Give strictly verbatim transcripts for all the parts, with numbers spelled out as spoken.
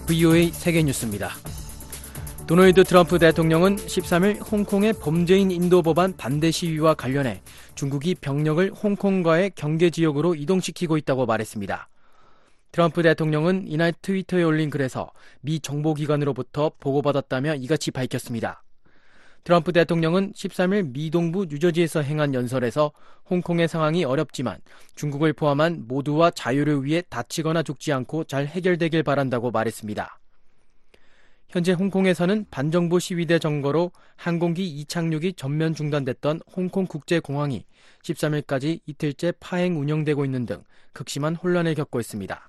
브이오에이 세계뉴스입니다. 도널드 트럼프 대통령은 십삼일 홍콩의 범죄인 인도 법안 반대 시위와 관련해 중국이 병력을 홍콩과의 경계지역으로 이동시키고 있다고 말했습니다. 트럼프 대통령은 이날 트위터에 올린 글에서 미 정보기관으로부터 보고받았다며 이같이 밝혔습니다. 트럼프 대통령은 십삼일 미 동부 뉴저지에서 행한 연설에서 홍콩의 상황이 어렵지만 중국을 포함한 모두와 자유를 위해 다치거나 죽지 않고 잘 해결되길 바란다고 말했습니다. 현재 홍콩에서는 반정부 시위대 점거로 항공기 이착륙이 전면 중단됐던 홍콩국제공항이 십삼일까지 이틀째 파행 운영되고 있는 등 극심한 혼란을 겪고 있습니다.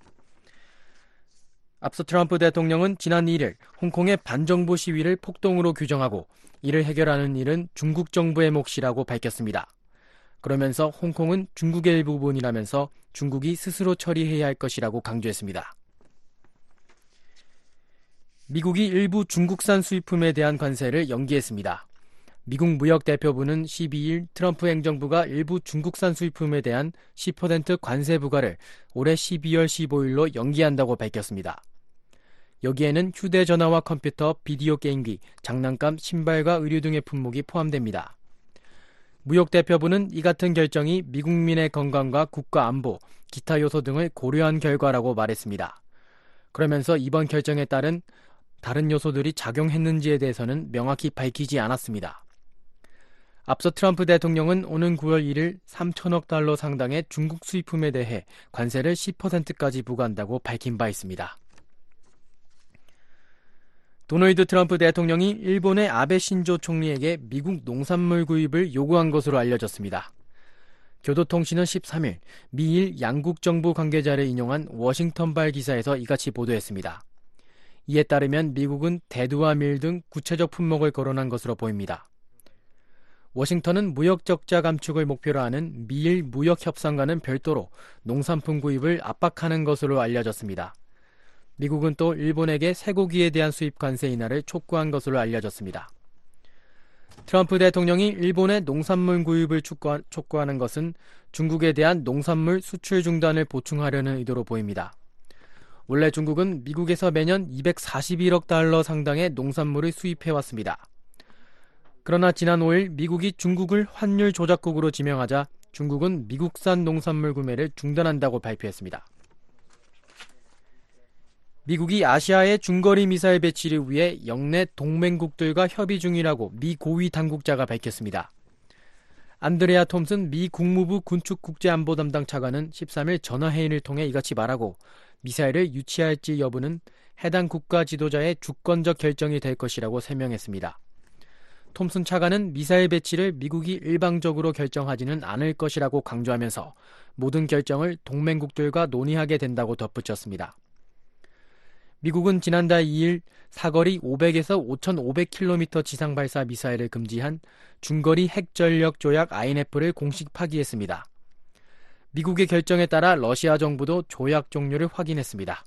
앞서 트럼프 대통령은 지난 이일 홍콩의 반정부 시위를 폭동으로 규정하고 이를 해결하는 일은 중국 정부의 몫이라고 밝혔습니다. 그러면서 홍콩은 중국의 일부분이라면서 중국이 스스로 처리해야 할 것이라고 강조했습니다. 미국이 일부 중국산 수입품에 대한 관세를 연기했습니다. 미국 무역대표부는 십이일 트럼프 행정부가 일부 중국산 수입품에 대한 십 퍼센트 관세 부과를 올해 십이월 십오일로 연기한다고 밝혔습니다. 여기에는 휴대전화와 컴퓨터, 비디오 게임기, 장난감, 신발과 의류 등의 품목이 포함됩니다. 무역대표부는 이 같은 결정이 미국민의 건강과 국가 안보, 기타 요소 등을 고려한 결과라고 말했습니다. 그러면서 이번 결정에 따른 다른 요소들이 작용했는지에 대해서는 명확히 밝히지 않았습니다. 앞서 트럼프 대통령은 오는 구월 일일 삼천억 달러 상당의 중국 수입품에 대해 관세를 십 퍼센트까지 부과한다고 밝힌 바 있습니다. 도널드 트럼프 대통령이 일본의 아베 신조 총리에게 미국 농산물 구입을 요구한 것으로 알려졌습니다. 교도통신은 십삼일 미일 양국 정부 관계자를 인용한 워싱턴발 기사에서 이같이 보도했습니다. 이에 따르면 미국은 대두와 밀 등 구체적 품목을 거론한 것으로 보입니다. 워싱턴은 무역 적자 감축을 목표로 하는 미일 무역협상과는 별도로 농산품 구입을 압박하는 것으로 알려졌습니다. 미국은 또 일본에게 쇠고기에 대한 수입 관세 인하를 촉구한 것으로 알려졌습니다. 트럼프 대통령이 일본의 농산물 구입을 촉구하는 것은 중국에 대한 농산물 수출 중단을 보충하려는 의도로 보입니다. 원래 중국은 미국에서 매년 이백사십일억 달러 상당의 농산물을 수입해왔습니다. 그러나 지난 오일 미국이 중국을 환율 조작국으로 지명하자 중국은 미국산 농산물 구매를 중단한다고 발표했습니다. 미국이 아시아의 중거리 미사일 배치를 위해 영내 동맹국들과 협의 중이라고 미 고위 당국자가 밝혔습니다. 안드레아 톰슨 미 국무부 군축국제안보 담당 차관은 십삼일 전화회의를 통해 이같이 말하고 미사일을 유치할지 여부는 해당 국가 지도자의 주권적 결정이 될 것이라고 설명했습니다. 톰슨 차관은 미사일 배치를 미국이 일방적으로 결정하지는 않을 것이라고 강조하면서 모든 결정을 동맹국들과 논의하게 된다고 덧붙였습니다. 미국은 지난달 이일 사거리 오백에서 오천오백 킬로미터 지상 발사 미사일을 금지한 중거리 핵전력 조약 아이엔에프를 공식 파기했습니다. 미국의 결정에 따라 러시아 정부도 조약 종료를 확인했습니다.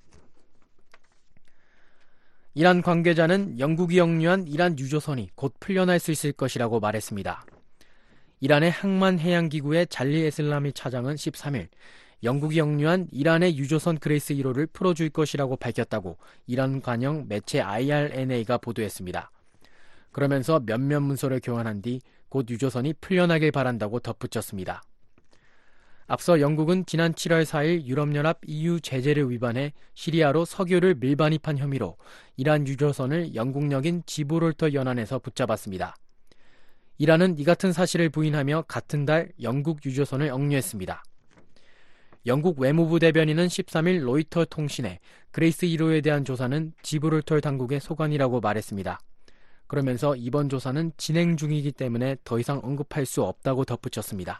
이란 관계자는 영국이 역류한 이란 유조선이 곧 풀려날 수 있을 것이라고 말했습니다. 이란의 항만해양기구의 잘리 에슬라미 차장은 십삼일 영국이 역류한 이란의 유조선 그레이스 일 호를 풀어줄 것이라고 밝혔다고 이란 관영 매체 아이알엔에이가 보도했습니다. 그러면서 몇몇 문서를 교환한 뒤 곧 유조선이 풀려나길 바란다고 덧붙였습니다. 앞서 영국은 지난 칠월 사일 유럽연합 이유 제재를 위반해 시리아로 석유를 밀반입한 혐의로 이란 유조선을 영국역인 지브롤터 연안에서 붙잡았습니다. 이란은 이 같은 사실을 부인하며 같은 달 영국 유조선을 억류했습니다. 영국 외무부 대변인은 십삼일 로이터 통신에 그레이스 일 호에 대한 조사는 지브롤터 당국의 소관이라고 말했습니다. 그러면서 이번 조사는 진행 중이기 때문에 더 이상 언급할 수 없다고 덧붙였습니다.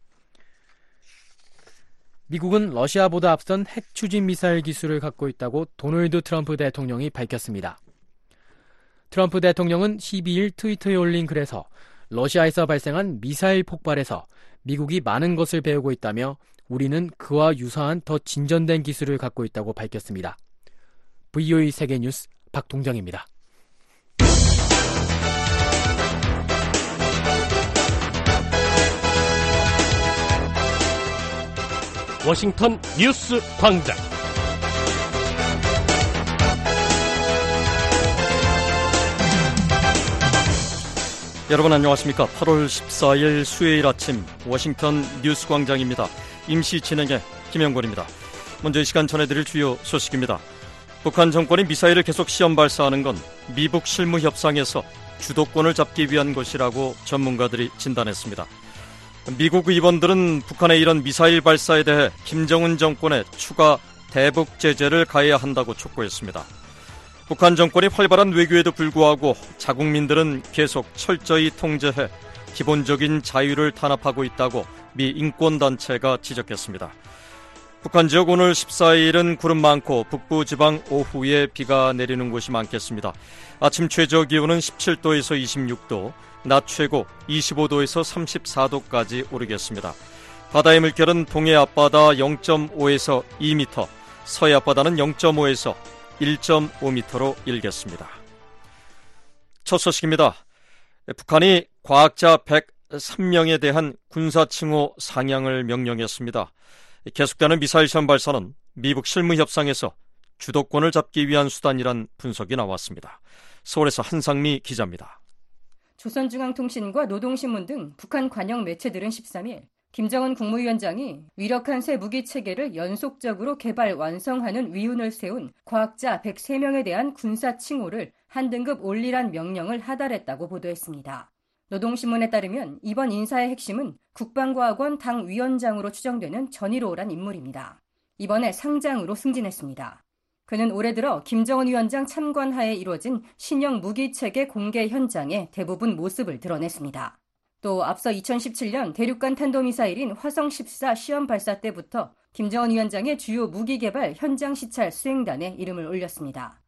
미국은 러시아보다 앞선 핵 추진 미사일 기술을 갖고 있다고 도널드 트럼프 대통령이 밝혔습니다. 트럼프 대통령은 십이일 트위터에 올린 글에서 러시아에서 발생한 미사일 폭발에서 미국이 많은 것을 배우고 있다며 우리는 그와 유사한 더 진전된 기술을 갖고 있다고 밝혔습니다. 브이오에이 세계뉴스 박동정입니다. 워싱턴 뉴스 광장. 여러분 안녕하십니까. 팔월 십사일 수요일 아침 워싱턴 뉴스광장입니다. 임시 진행의 김영권입니다. 먼저 이 시간 전해드릴 주요 소식입니다. 북한 정권이 미사일을 계속 시험 발사하는 건 미북 실무 협상에서 주도권을 잡기 위한 것이라고 전문가들이 진단했습니다. 미국 의원들은 북한의 이런 미사일 발사에 대해 김정은 정권에 추가 대북 제재를 가해야 한다고 촉구했습니다. 북한 정권이 활발한 외교에도 불구하고 자국민들은 계속 철저히 통제해 기본적인 자유를 탄압하고 있다고 미 인권단체가 지적했습니다. 북한 지역 오늘 십사일은 구름 많고 북부지방 오후에 비가 내리는 곳이 많겠습니다. 아침 최저 기온은 십칠도에서 이십육도, 낮 최고 이십오도에서 삼십사도까지 오르겠습니다. 바다의 물결은 동해 앞바다 영점오에서 이 미터, 서해 앞바다는 영점오에서 일 점 오 미터로 일겠습니다. 첫 소식입니다. 북한이 과학자 백삼명에 대한 군사칭호 상향을 명령했습니다. 계속되는 미사일 시험 발사는 미북 실무협상에서 주도권을 잡기 위한 수단이란 분석이 나왔습니다. 서울에서 한상미 기자입니다. 조선중앙통신과 노동신문 등 북한 관영 매체들은 십삼일 김정은 국무위원장이 위력한 새 무기체계를 연속적으로 개발, 완성하는 위훈을 세운 과학자 백삼명에 대한 군사 칭호를 한 등급 올리란 명령을 하달했다고 보도했습니다. 노동신문에 따르면 이번 인사의 핵심은 국방과학원 당위원장으로 추정되는 전일호란 인물입니다. 이번에 상장으로 승진했습니다. 그는 올해 들어 김정은 위원장 참관하에 이루어진 신형 무기체계 공개 현장에 대부분 모습을 드러냈습니다. 또 앞서 이천십칠년 대륙간 탄도미사일인 화성 십사 시험 발사 때부터 김정은 위원장의 주요 무기개발 현장 시찰 수행단에 이름을 올렸습니다.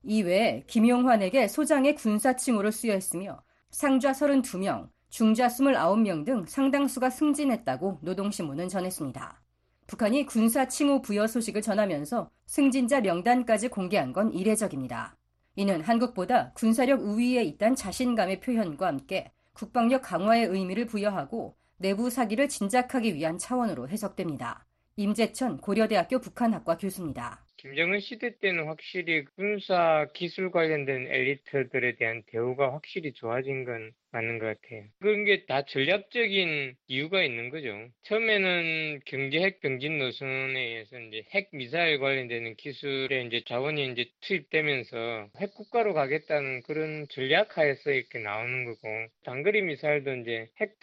이외에 김용환에게 소장의 군사 칭호를 수여했으며 상좌 서른두명, 중좌 스물아홉명 등 상당수가 승진했다고 노동신문은 전했습니다. 북한이 군사 칭호 부여 소식을 전하면서 승진자 명단까지 공개한 건 이례적입니다. 이는 한국보다 군사력 우위에 있다는 자신감의 표현과 함께 국방력 강화의 의미를 부여하고 내부 사기를 진작하기 위한 차원으로 해석됩니다. 임재천 고려대학교 북한학과 교수입니다. 김정은 시대 때는 확실히 군사 기술 관련된 엘리트들에 대한 대우가 확실히 좋아진 건 맞는 것 같아요. 그런 게 다 전략적인 이유가 있는 거죠. 처음에는 경제 핵 병진 노선에 의해서 이제 핵 미사일 관련되는 기술에 이제 자원이 이제 투입되면서 핵 국가로 가겠다는 그런 전략 하에서 이렇게 나오는 거고, 단거리 미사일도 이제 핵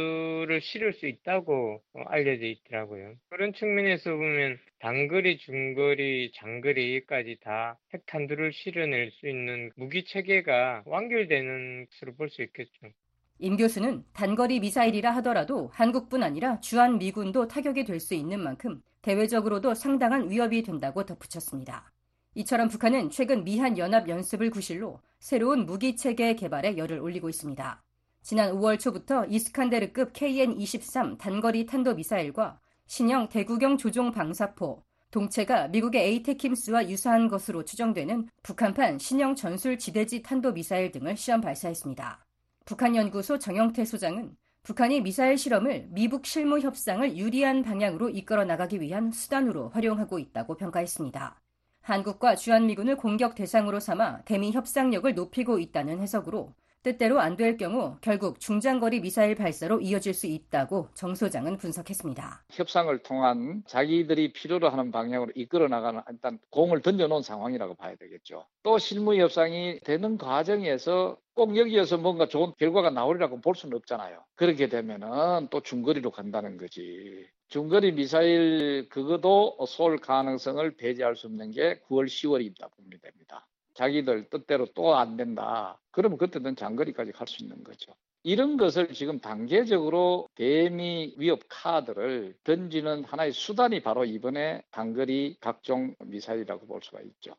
탄두를 실을 수 있다고 알려져 있더라고요. 그런 측면에서 보면 단거리, 중거리, 장거리까지 다 핵탄두를 실어낼 수 있는 무기 체계가 완결되는 것으로 볼 수 있겠죠. 임 교수는 단거리 미사일이라 하더라도 한국뿐 아니라 주한미군도 타격이 될 수 있는 만큼 대외적으로도 상당한 위협이 된다고 덧붙였습니다. 이처럼 북한은 최근 미한연합 연습을 구실로 새로운 무기 체계 개발에 열을 올리고 있습니다. 지난 오월 초부터 이스칸데르급 케이엔 이십삼 단거리 탄도미사일과 신형 대구경 조종 방사포, 동체가 미국의 에이테킴스와 유사한 것으로 추정되는 북한판 신형 전술 지대지 탄도미사일 등을 시험 발사했습니다. 북한연구소 정영태 소장은 북한이 미사일 실험을 미북 실무 협상을 유리한 방향으로 이끌어 나가기 위한 수단으로 활용하고 있다고 평가했습니다. 한국과 주한미군을 공격 대상으로 삼아 대미 협상력을 높이고 있다는 해석으로 뜻대로 안 될 경우 결국 중장거리 미사일 발사로 이어질 수 있다고 정 소장은 분석했습니다. 협상을 통한 자기들이 필요로 하는 방향으로 이끌어 나가는 일단 공을 던져놓은 상황이라고 봐야 되겠죠. 또 실무 협상이 되는 과정에서 꼭 여기에서 뭔가 좋은 결과가 나오리라고 볼 수는 없잖아요. 그렇게 되면은 또 중거리로 간다는 거지. 중거리 미사일 그것도 쏠 가능성을 배제할 수 없는 게 구월, 시월이다 보면 됩니다. 자기들 뜻대로 또 안 된다. 그러면 그때는 장거리까지 갈 수 있는 거죠. 이런 것을 지금 단계적으로 대미 위협 카드를 던지는 하나의 수단이 바로 이번에 단거리 각종 미사일이라고 볼 수가 있죠.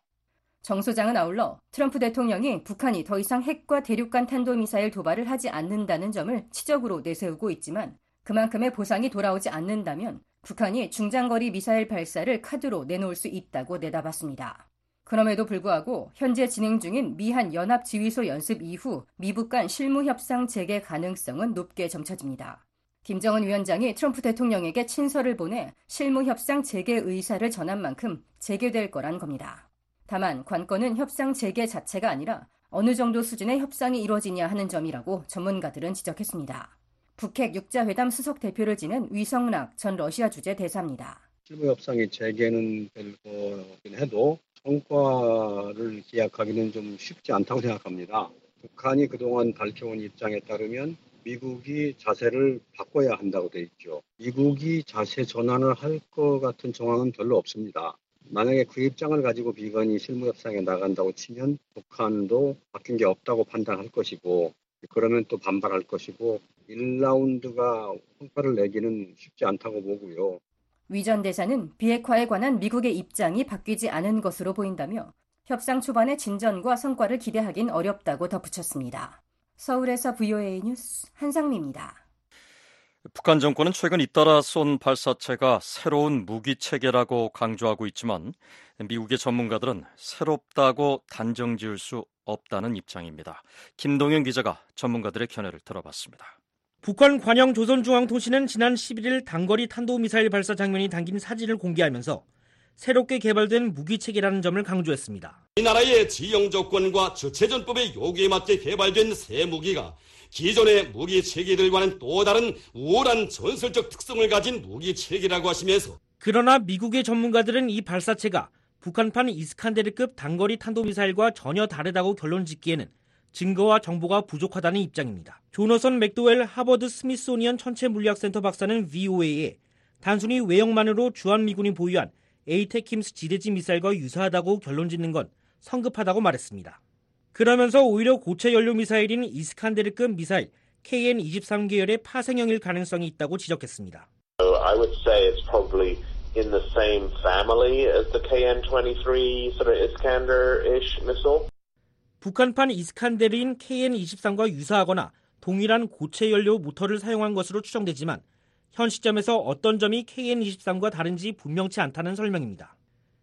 정 소장은 아울러 트럼프 대통령이 북한이 더 이상 핵과 대륙간 탄도미사일 도발을 하지 않는다는 점을 치적으로 내세우고 있지만 그만큼의 보상이 돌아오지 않는다면 북한이 중장거리 미사일 발사를 카드로 내놓을 수 있다고 내다봤습니다. 그럼에도 불구하고 현재 진행 중인 미한 연합지휘소 연습 이후 미북 간 실무협상 재개 가능성은 높게 점쳐집니다. 김정은 위원장이 트럼프 대통령에게 친서를 보내 실무협상 재개 의사를 전한 만큼 재개될 거란 겁니다. 다만 관건은 협상 재개 자체가 아니라 어느 정도 수준의 협상이 이루어지냐 하는 점이라고 전문가들은 지적했습니다. 북핵 육자회담 수석 대표를 지낸 위성락 전 러시아 주재 대사입니다. 실무 협상이 재개는 될 거긴 해도 성과를 기약하기는 좀 쉽지 않다고 생각합니다. 북한이 그동안 밝혀온 입장에 따르면 미국이 자세를 바꿔야 한다고 돼 있죠. 미국이 자세 전환을 할 것 같은 정황은 별로 없습니다. 만약에 그 입장을 가지고 비건이 실무협상에 나간다고 치면 북한도 바뀐 게 없다고 판단할 것이고 그러면 또 반발할 것이고 일 라운드가 성과를 내기는 쉽지 않다고 보고요. 위 전 대사는 비핵화에 관한 미국의 입장이 바뀌지 않은 것으로 보인다며 협상 초반의 진전과 성과를 기대하긴 어렵다고 덧붙였습니다. 서울에서 브이오에이 뉴스 한상미입니다. 북한 정권은 최근 잇따라 쏜 발사체가 새로운 무기체계라고 강조하고 있지만 미국의 전문가들은 새롭다고 단정 지을 수 없다는 입장입니다. 김동현 기자가 전문가들의 견해를 들어봤습니다. 북한 관영 조선중앙통신은 지난 십일일 단거리 탄도미사일 발사 장면이 담긴 사진을 공개하면서 새롭게 개발된 무기체계라는 점을 강조했습니다. 이 나라의 지형 조건과 주체전법의 요구에 맞게 개발된 새 무기가 기존의 무기체계들과는 또 다른 우월한 전술적 특성을 가진 무기체계라고 하시면서 그러나 미국의 전문가들은 이 발사체가 북한판 이스칸데르급 단거리 탄도미사일과 전혀 다르다고 결론 짓기에는 증거와 정보가 부족하다는 입장입니다. 조너선 맥도웰 하버드 스미소니언 천체물리학센터 박사는 브이오에이에 단순히 외형만으로 주한미군이 보유한 에이테킴스 지대지 미사일과 유사하다고 결론 짓는 건 성급하다고 말했습니다. 그러면서 오히려 고체 연료 미사일인 이스칸데르급 미사일 케이엔 이십삼 계열의 파생형일 가능성이 있다고 지적했습니다. I would say it's probably in the same family as the 케이엔 이십삼 sort of Iskander-ish missile. 북한판 이스칸데르인 케이엔 이십삼과 유사하거나 동일한 고체 연료 모터를 사용한 것으로 추정되지만 현 시점에서 어떤 점이 케이엔 이십삼과 다른지 분명치 않다는 설명입니다.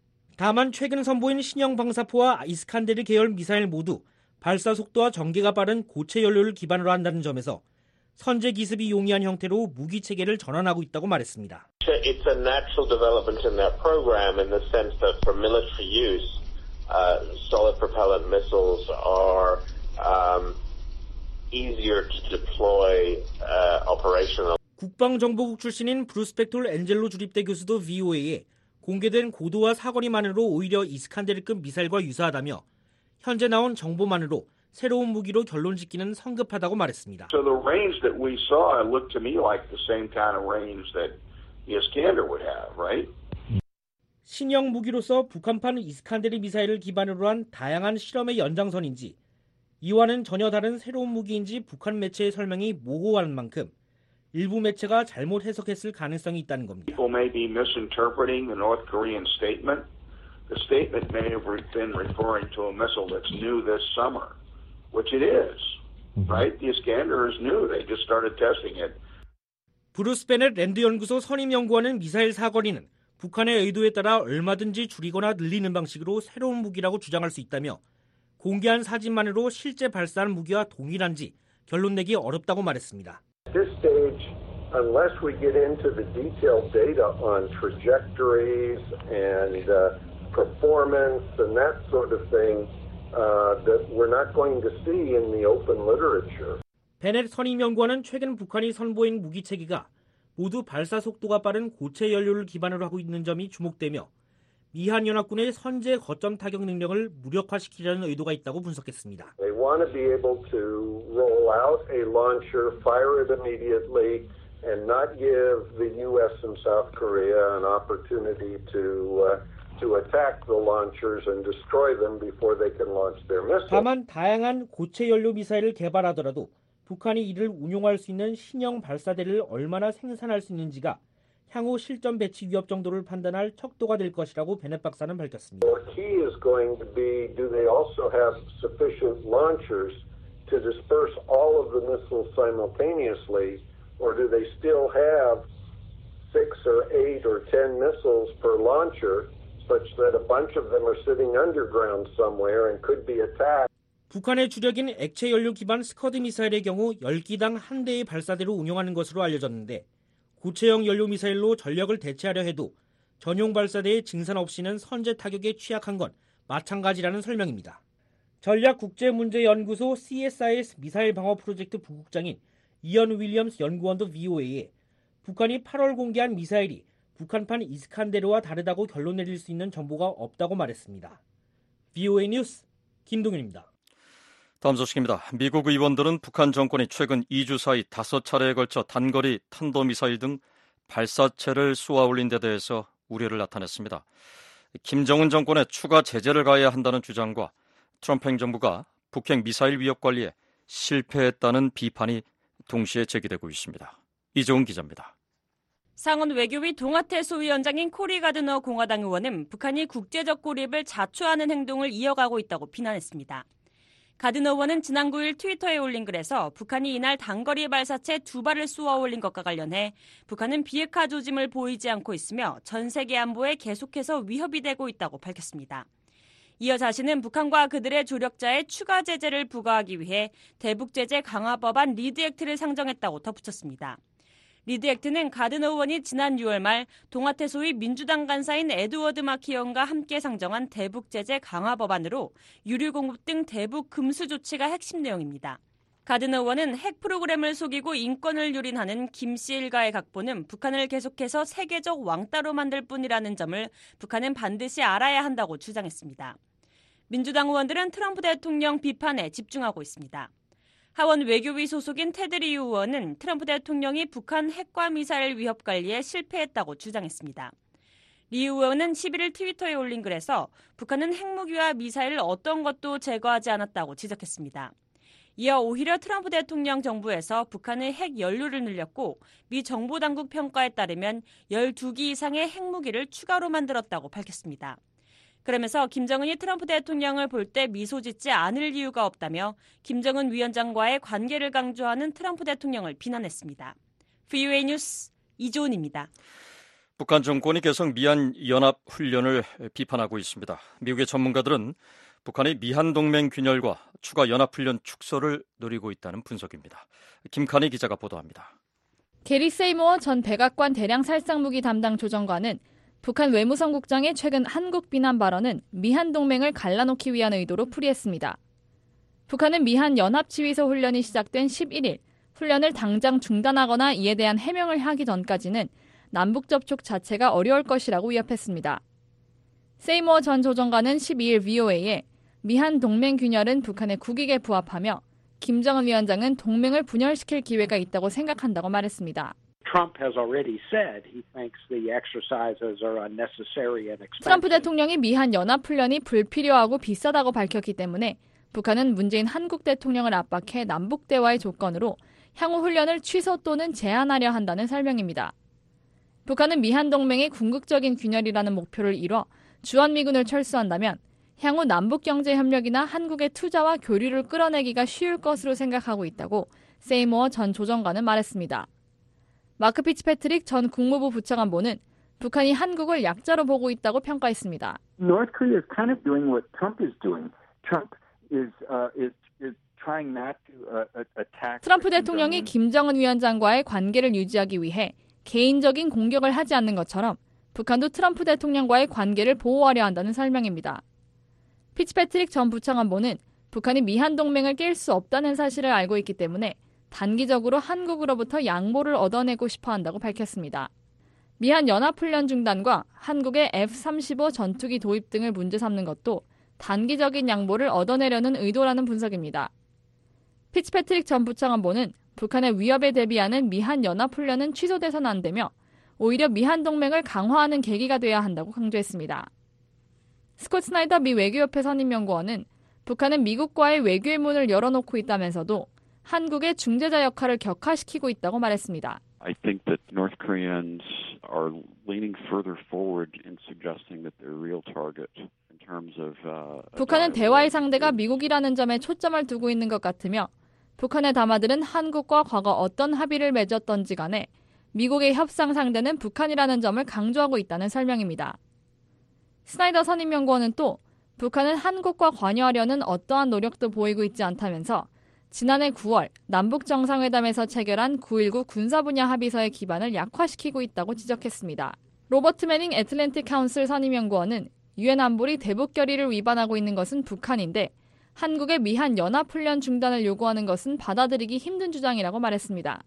다만 최근 선보인 신형 방사포와 이스칸데르 계열 미사일 모두 발사 속도와 전개가 빠른 고체 연료를 기반으로 한다는 점에서 선제 기습이 용이한 형태로 무기 체계를 전환하고 있다고 말했습니다. It's a natural development in that program in the sense that for military use, uh, solid propellant missiles are um, easier to deploy uh, operational. 국방정보국 출신인 브루스펙톨 엔젤로 주립대 교수도 브이오에이에 공개된 고도와 사거리만으로 오히려 이스칸데르급 미사일과 유사하다며 현재 나온 정보만으로 새로운 무기로 결론 짓기는 성급하다고 말했습니다. So the range that we saw looked to me like the same kind of range that the Iskander would have, right? 신형 무기로서 북한판 이스칸데르 미사일을 기반으로 한 다양한 실험의 연장선인지 이와는 전혀 다른 새로운 무기인지 북한 매체의 설명이 모호한 만큼 일부 매체가 잘못 해석했을 가능성이 있다는 겁니다. People may be misinterpreting the North Korean statement. The statement may have been referring to a missile that's new this summer, which it is, right? The Iskander is new. They just started testing it. 브루스 베넷 랜드 연구소 선임 연구원은 미사일 사거리는 북한의 의도에 따라 얼마든지 줄이거나 늘리는 방식으로 새로운 무기라고 주장할 수 있다며 공개한 사진만으로 실제 발사한 무기와 동일한지 결론 내기 어렵다고 말했습니다. At this stage, unless we get into the detailed data on trajectories and uh, performance and that sort of thing, uh, that we're not going to see in the open literature. 베넷 선임 연구원은 최근 북한이 선보인 무기 체계가 모두 발사 속도가 빠른 고체 연료를 기반으로 하고 있는 점이 주목되며 미한 연합군의 선제 거점 타격 능력을 무력화시키려는 의도가 있다고 분석했습니다. They want to be able to roll out a launcher, fire it immediately, and not give the U S and South Korea an opportunity to uh, to attack the launchers and destroy them before they can launch their missiles. 다만 다양한 고체 연료 미사일을 개발하더라도 북한이 이를 운용할 수 있는 신형 발사대를 얼마나 생산할 수 있는지가 향후 실전 배치 위협 정도를 판단할 척도가 될 것이라고 베넷 박사는 밝혔습니다. The key is going to be, do they also have sufficient launchers to disperse all of the missiles simultaneously, or do they still have six or eight or ten missiles per launcher, such that a bunch of them are sitting underground somewhere and could be attacked? 북한의 주력인 액체 연료 기반 스커드 미사일의 경우 열 기당 한 대의 발사대로 운용하는 것으로 알려졌는데 고체형 연료 미사일로 전력을 대체하려 해도 전용 발사대의 증산 없이는 선제 타격에 취약한 건 마찬가지라는 설명입니다. 전략국제문제연구소 씨에스아이에스 미사일 방어 프로젝트 부국장인 이언 윌리엄스 연구원도 브이오에이에 북한이 팔월 공개한 미사일이 북한판 이스칸데르와 다르다고 결론 내릴 수 있는 정보가 없다고 말했습니다. 브이오에이 뉴스 김동윤입니다. 다음 소식입니다. 미국 의원들은 북한 정권이 최근 이 주 사이 다섯 차례에 걸쳐 단거리 탄도미사일 등 발사체를 쏘아 올린 데 대해서 우려를 나타냈습니다. 김정은 정권에 추가 제재를 가해야 한다는 주장과 트럼프 행정부가 북핵 미사일 위협 관리에 실패했다는 비판이 동시에 제기되고 있습니다. 이재훈 기자입니다. 상원 외교위 동아태 소위원장인 코리 가드너 공화당 의원은 북한이 국제적 고립을 자초하는 행동을 이어가고 있다고 비난했습니다. 가드너 의원은 지난 구일 트위터에 올린 글에서 북한이 이날 단거리 발사체 두 발을 쏘아 올린 것과 관련해 북한은 비핵화 조짐을 보이지 않고 있으며 전 세계 안보에 계속해서 위협이 되고 있다고 밝혔습니다. 이어 자신은 북한과 그들의 조력자에 추가 제재를 부과하기 위해 대북 제재 강화 법안 리드 액트를 상정했다고 덧붙였습니다. 리드 액트는 가드너 의원이 지난 유월 말 동아태 소위 민주당 간사인 에드워드 마키언과 함께 상정한 대북 제재 강화 법안으로 유류 공급 등 대북 금수 조치가 핵심 내용입니다. 가드너 의원은 핵 프로그램을 속이고 인권을 유린하는 김 씨 일가의 각본은 북한을 계속해서 세계적 왕따로 만들 뿐이라는 점을 북한은 반드시 알아야 한다고 주장했습니다. 민주당 의원들은 트럼프 대통령 비판에 집중하고 있습니다. 하원 외교위 소속인 테드 리 의원은 트럼프 대통령이 북한 핵과 미사일 위협 관리에 실패했다고 주장했습니다. 리 의원은 십일일 트위터에 올린 글에서 북한은 핵무기와 미사일 어떤 것도 제거하지 않았다고 지적했습니다. 이어 오히려 트럼프 대통령 정부에서 북한의 핵 연료를 늘렸고 미 정보당국 평가에 따르면 열두 기 이상의 핵무기를 추가로 만들었다고 밝혔습니다. 그러면서 김정은이 트럼프 대통령을 볼 때 미소 짓지 않을 이유가 없다며 김정은 위원장과의 관계를 강조하는 트럼프 대통령을 비난했습니다. 브이오에이 뉴스 이조은입니다. 북한 정권이 계속 미한 연합 훈련을 비판하고 있습니다. 미국의 전문가들은 북한이 미한 동맹 균열과 추가 연합 훈련 축소를 노리고 있다는 분석입니다. 김칸희 기자가 보도합니다. 게리 세이모어 전 백악관 대량 살상무기 담당 조정관은 북한 외무성국장의 최근 한국 비난 발언은 미한 동맹을 갈라놓기 위한 의도로 풀이했습니다. 북한은 미한 연합지휘소 훈련이 시작된 십일일 훈련을 당장 중단하거나 이에 대한 해명을 하기 전까지는 남북 접촉 자체가 어려울 것이라고 위협했습니다. 세이모어 전 조정관은 십이일 브이오에이에 미한 동맹 균열은 북한의 국익에 부합하며 김정은 위원장은 동맹을 분열시킬 기회가 있다고 생각한다고 말했습니다. Trump has already said he thinks the exercises are unnecessary and expensive. 트럼프 대통령이 미한 연합훈련이 불필요하고 비싸다고 밝혔기 때문에 북한은 문재인 한국 대통령을 압박해 남북 대화의 조건으로 향후 훈련을 취소 또는 제한하려 한다는 설명입니다. 북한은 미한 동맹의 궁극적인 균열이라는 목표를 이뤄 주한미군을 철수한다면 향후 남북 경제 협력이나 한국의 투자와 교류를 끌어내기가 쉬울 것으로 생각하고 있다고 세이모어 전 조정관은 말했습니다. 마크 피츠패트릭 전 국무부 부차관보는 북한이 한국을 약자로 보고 있다고 평가했습니다. North Korea is kind of doing what Trump is doing. Trump is uh, is is trying not to uh, attack. 트럼프 대통령이 김정은 위원장과의 관계를 유지하기 위해 개인적인 공격을 하지 않는 것처럼 북한도 트럼프 대통령과의 관계를 보호하려 한다는 설명입니다. 피츠패트릭 전 부차관보는 북한이 미한 동맹을 깰 수 없다는 사실을 알고 있기 때문에 단기적으로 한국으로부터 양보를 얻어내고 싶어 한다고 밝혔습니다. 미한 연합훈련 중단과 한국의 에프 삼십오 전투기 도입 등을 문제 삼는 것도 단기적인 양보를 얻어내려는 의도라는 분석입니다. 피츠패트릭 전 부차관보는 북한의 위협에 대비하는 미한 연합훈련은 취소돼서는 안 되며 오히려 미한 동맹을 강화하는 계기가 돼야 한다고 강조했습니다. 스콧 스나이더 미 외교협회 선임연구원은 북한은 미국과의 외교의 문을 열어놓고 있다면서도 한국의 중재자 역할을 격화시키고 있다고 말했습니다. I think that North Koreans are leaning further forward in suggesting that their real target in terms of uh, 북한은 대화의 상대가 미국이라는 점에 초점을 두고 있는 것 같으며 북한의 담화들은 한국과 과거 어떤 합의를 맺었던지 간에 미국의 협상 상대는 북한이라는 점을 강조하고 있다는 설명입니다. 스나이더 선임연구원은 또 북한은 한국과 관여하려는 어떠한 노력도 보이고 있지 않다면서 지난해 구월 남북 정상회담에서 체결한 구일구 군사 분야 합의서의 기반을 약화시키고 있다고 지적했습니다. 로버트 매닝 애틀랜틱 카운슬 선임연구원은 유엔 안보리 대북 결의를 위반하고 있는 것은 북한인데 한국의 미한 연합훈련 중단을 요구하는 것은 받아들이기 힘든 주장이라고 말했습니다.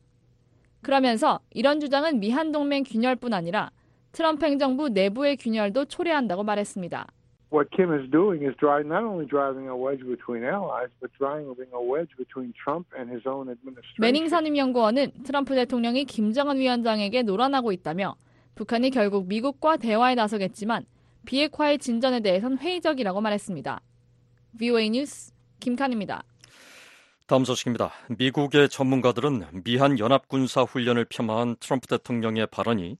그러면서 이런 주장은 미한 동맹 균열뿐 아니라 트럼프 행정부 내부의 균열도 초래한다고 말했습니다. What Kim is doing is driving, not only driving a wedge between allies, but driving a wedge between Trump and his own administration. 매닝 선임연구원은 트럼프 대통령이 김정은 위원장에게 노란하고 있다며 북한이 결국 미국과 대화에 나서겠지만 비핵화의 진전에 대해선 회의적이라고 말했습니다. 브이오에이 뉴스 김칸입니다. 다음 소식입니다. 미국의 전문가들은 미한 연합군사훈련을 폄하한 트럼프 대통령의 발언이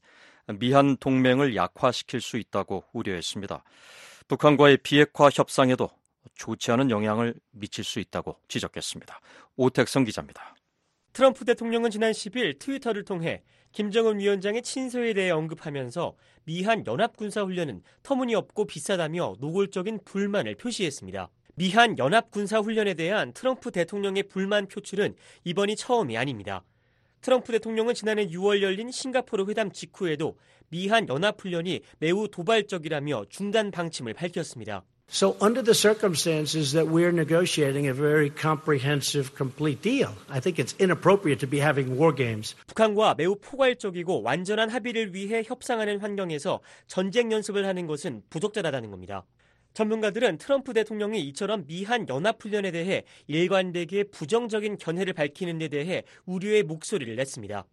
미한 동맹을 약화시킬 수 있다고 우려했습니다. 북한과의 비핵화 협상에도 좋지 않은 영향을 미칠 수 있다고 지적했습니다. 오택성 기자입니다. 트럼프 대통령은 지난 십일 트위터를 통해 김정은 위원장의 친서에 대해 언급하면서 미한 연합군사훈련은 터무니없고 비싸다며 노골적인 불만을 표시했습니다. 미한 연합군사훈련에 대한 트럼프 대통령의 불만 표출은 이번이 처음이 아닙니다. 트럼프 대통령은 지난해 유월 열린 싱가포르 회담 직후에도 미한 연합훈련이 매우 도발적이라며 중단 방침을 밝혔습니다. So under the circumstances that we're negotiating a very comprehensive, complete deal, I think it's inappropriate to be having war games. 북한과 매우 포괄적이고 완전한 합의를 위해 협상하는 환경에서 전쟁 연습을 하는 것은 부적절하다는 겁니다. 전문가들은 트럼프 대통령이 이처럼 미한 연합훈련에 대해 일관되게 부정적인 견해를 밝히는 데 대해 우려의 목소리를 냈습니다.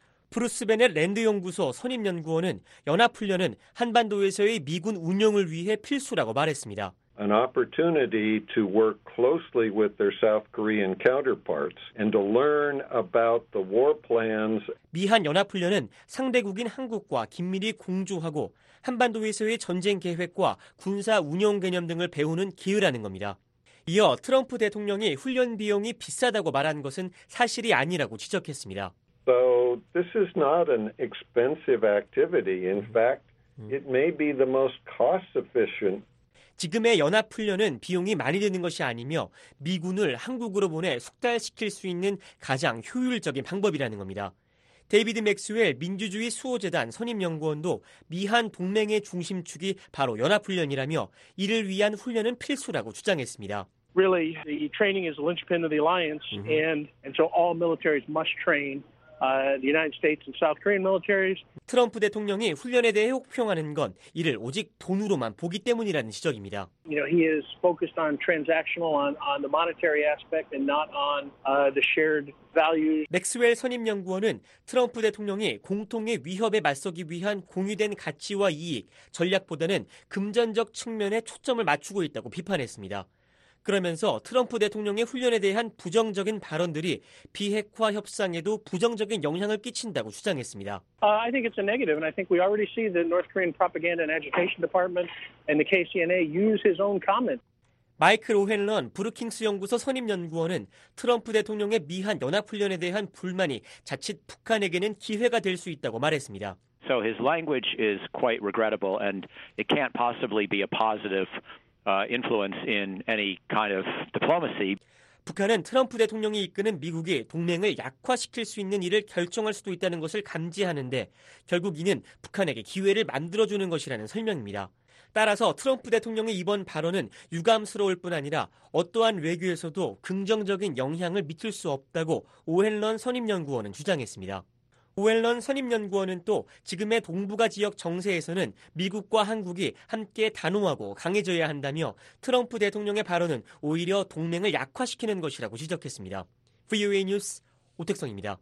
브루스 베넷 랜드연구소 선임연구원은 연합훈련은 한반도에서의 미군 운용을 위해 필수라고 말했습니다. An opportunity to work closely with their South Korean counterparts and to learn about the war plans. 미한 연합훈련은 상대국인 한국과 긴밀히 공조하고 한반도에서의 전쟁 계획과 군사 운용 개념 등을 배우는 기회라는 겁니다. 이어 트럼프 대통령이 훈련 비용이 비싸다고 말한 것은 사실이 아니라고 지적했습니다. So this is not an expensive activity. In fact, it may be the most cost efficient. 지금의 연합훈련은 비용이 많이 드는 것이 아니며 미군을 한국으로 보내 숙달시킬 수 있는 가장 효율적인 방법이라는 겁니다. 데이비드 맥스웰 민주주의 수호재단 선임연구원도 미한 동맹의 중심축이 바로 연합훈련이라며 이를 위한 훈련은 필수라고 주장했습니다. Really, the training is the linchpin of the alliance, mm-hmm. and, and so all militaries must train. Uh, the United States and South Korean militaries. 트럼프 대통령이 훈련에 대해 혹평하는 건 이를 오직 돈으로만 보기 때문이라는 지적입니다. You know, he is focused on transactional, on, on the monetary aspect, and not on uh, the shared values. 맥스웰 선임연구원은 트럼프 대통령이 공통의 위협에 맞서기 위한 공유된 가치와 이익, 전략보다는 금전적 측면에 초점을 맞추고 있다고 비판했습니다. 그러면서 트럼프 대통령의 훈련에 대한 부정적인 발언들이 비핵화 협상에도 부정적인 영향을 끼친다고 주장했습니다. Uh, I think it's a negative, and I think we already see the North Korean Propaganda and Agitation Department and the K C N A use his own comments. 마이클 오헨런 브루킹스 연구소 선임연구원은 트럼프 대통령의 미한 연합훈련에 대한 불만이 자칫 북한에게는 기회가 될 수 있다고 말했습니다. So his language is quite regrettable, and it can't possibly be a positive Uh, influence in any kind of diplomacy. 북한은 트럼프 대통령이 이끄는 미국이 동맹을 약화시킬 수 있는 일을 결정할 수도 있다는 것을 감지하는데 결국 이는 북한에게 기회를 만들어주는 것이라는 설명입니다. 따라서 트럼프 대통령의 이번 발언은 유감스러울 뿐 아니라 어떠한 외교에서도 긍정적인 영향을 미칠 수 없다고 오헨런 선임연구원은 주장했습니다. 오헨런 선임연구원은 또 지금의 동북아 지역 정세에서는 미국과 한국이 함께 단호하고 강해져야 한다며 트럼프 대통령의 발언은 오히려 동맹을 약화시키는 것이라고 지적했습니다. 브이오에이 뉴스 오택성입니다.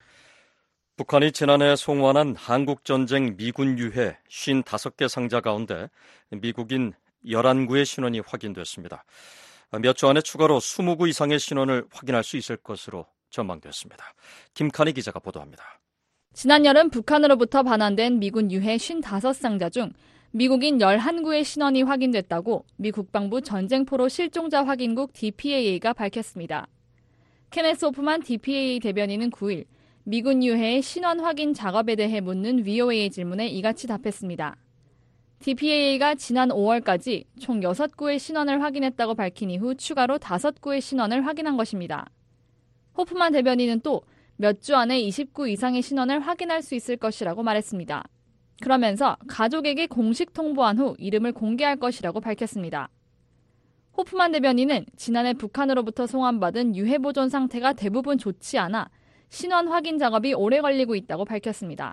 북한이 지난해 송환한 한국전쟁 미군 유해 오십오 개 상자 가운데 미국인 열한 구의 신원이 확인됐습니다. 몇 주 안에 추가로 이십 구 이상의 신원을 확인할 수 있을 것으로 전망됐습니다. 김칸희 기자가 보도합니다. 지난 여름 북한으로부터 반환된 미군 유해 오십오 상자 중 미국인 열한 구의 신원이 확인됐다고 미 국방부 전쟁포로 실종자 확인국 디피에이가 밝혔습니다. 케네스 호프만 디피에이 대변인은 구 일 미군 유해의 신원 확인 작업에 대해 묻는 브이오에이 질문에 이같이 답했습니다. 디피에이가 지난 오월까지 총 여섯 구의 신원을 확인했다고 밝힌 이후 추가로 다섯 구의 신원을 확인한 것입니다. 호프만 대변인은 또 몇 주 안에 이십 구 이상의 신원을 확인할 수 있을 것이라고 말했습니다. 그러면서 가족에게 공식 통보한 후 이름을 공개할 것이라고 밝혔습니다. 호프만 대변인은 지난해 북한으로부터 송환받은 유해 보존 상태가 대부분 좋지 않아 신원 확인 작업이 오래 걸리고 있다고 밝혔습니다.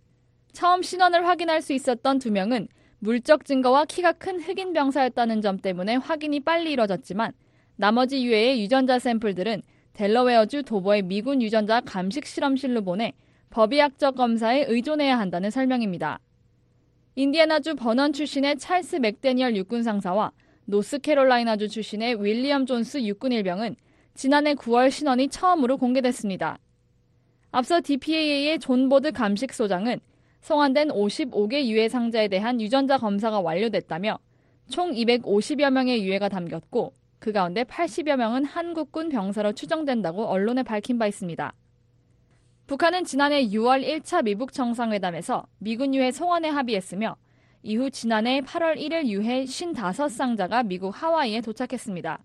처음 신원을 확인할 수 있었던 두 명은 물적 증거와 키가 큰 흑인 병사였다는 점 때문에 확인이 빨리 이뤄졌지만 나머지 유해의 유전자 샘플들은 델러웨어주 도버의 미군 유전자 감식 실험실로 보내 법의학적 검사에 의존해야 한다는 설명입니다. 인디애나주 버넌 출신의 찰스 맥데니얼 육군 상사와 노스캐롤라이나주 출신의 윌리엄 존스 육군 일병은 지난해 구월 신원이 처음으로 공개됐습니다. 앞서 디피에이의 존 보드 감식소장은 송환된 오십오 개 유해 상자에 대한 유전자 검사가 완료됐다며 총 이백오십여 명의 유해가 담겼고 그 가운데 팔십여 명은 한국군 병사로 추정된다고 언론에 밝힌 바 있습니다. 북한은 지난해 유월 일 차 미북 정상회담에서 미군 유해 송환에 합의했으며 이후 지난해 팔월 일일 유해 오십오 상자가 미국 하와이에 도착했습니다.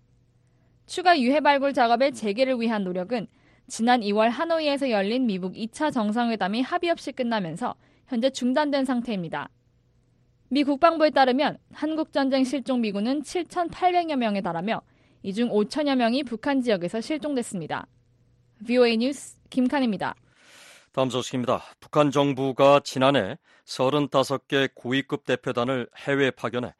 추가 유해 발굴 작업의 재개를 위한 노력은 지난 이월 하노이에서 열린 미북 이 차 정상회담이 합의 없이 끝나면서 현재 중단된 상태입니다. 미 국방부에 따르면 한국전쟁 실종 미군은 칠천팔백여 명에 달하며 이 중 오천여 명이 북한 지역에서 실종됐습니다. 브이오에이 뉴스 김칸입니다. 다음 소식입니다. 북한 정부가 지난해 서른다섯 개 고위급 대표단을 해외 파견해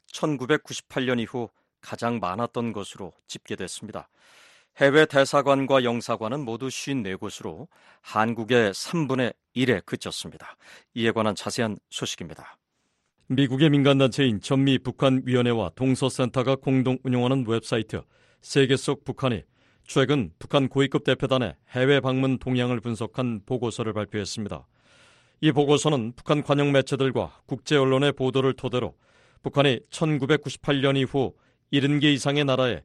천구백구십팔 년 이후 가장 많았던 것으로 집계됐습니다. 해외 대사관과 영사관은 모두 오십사 곳으로 한국의 삼분의 일에 그쳤습니다. 이에 관한 자세한 소식입니다. 미국의 민간단체인 전미북한위원회와 동서센터가 공동 운영하는 웹사이트 세계 속 북한이 최근 북한 고위급 대표단의 해외 방문 동향을 분석한 보고서를 발표했습니다. 이 보고서는 북한 관영 매체들과 국제 언론의 보도를 토대로 북한이 천구백구십팔 년 이후 칠십 개 이상의 나라에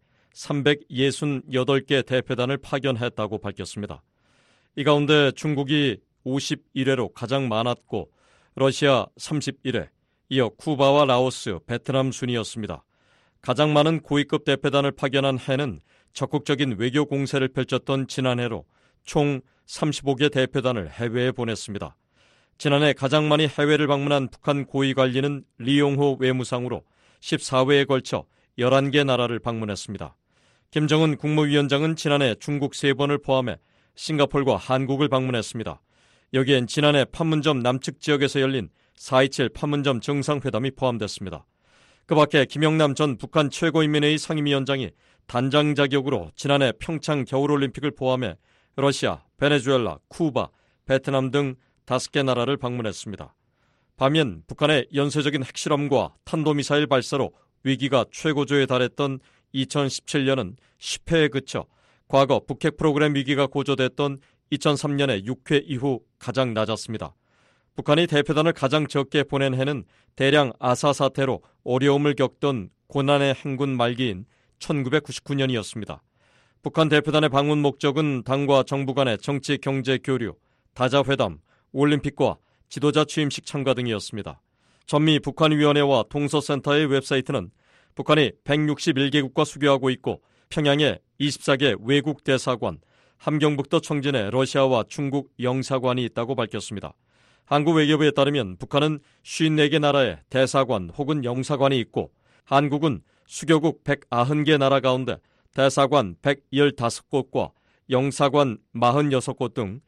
삼백육십팔 개 대표단을 파견했다고 밝혔습니다. 이 가운데 중국이 오십일 회로 가장 많았고 러시아 삼십일 회, 이어 쿠바와 라오스, 베트남 순이었습니다. 가장 많은 고위급 대표단을 파견한 해는 적극적인 외교 공세를 펼쳤던 지난해로 총 삼십오 개 대표단을 해외에 보냈습니다. 지난해 가장 많이 해외를 방문한 북한 고위 관리는 리용호 외무상으로 십사 회에 걸쳐 열한 개 나라를 방문했습니다. 김정은 국무위원장은 지난해 중국 세 번을 포함해 싱가포르와 한국을 방문했습니다. 여기엔 지난해 판문점 남측 지역에서 열린 사 이칠 판문점 정상회담이 포함됐습니다. 그 밖에 김영남 전 북한 최고인민회의 상임위원장이 단장 자격으로 지난해 평창 겨울올림픽을 포함해 러시아, 베네수엘라, 쿠바, 베트남 등 다섯 개 나라를 방문했습니다. 반면 북한의 연쇄적인 핵실험과 탄도미사일 발사로 위기가 최고조에 달했던 이천십칠 년은 십 회에 그쳐 과거 북핵 프로그램 위기가 고조됐던 이천삼 년의 육 회 이후 가장 낮았습니다. 북한이 대표단을 가장 적게 보낸 해는 대량 아사 사태로 어려움을 겪던 고난의 행군 말기인 천구백구십구 년이었습니다. 북한 대표단의 방문 목적은 당과 정부 간의 정치 경제 교류, 다자회담, 올림픽과 지도자 취임식 참가 등이었습니다. 전미 북한위원회와 동서센터의 웹사이트는 북한이 백육십일 개국과 수교하고 있고 평양에 이십사 개 외국 대사관, 함경북도 청진에 러시아와 중국 영사관이 있다고 밝혔습니다. 한국 외교부에 따르면 북한은 오십사 개 나라에 대사관 혹은 영사관이 있고 한국은 수교국 백구십 개 나라 가운데 대사관 백십오 곳과 영사관 사십육 곳 등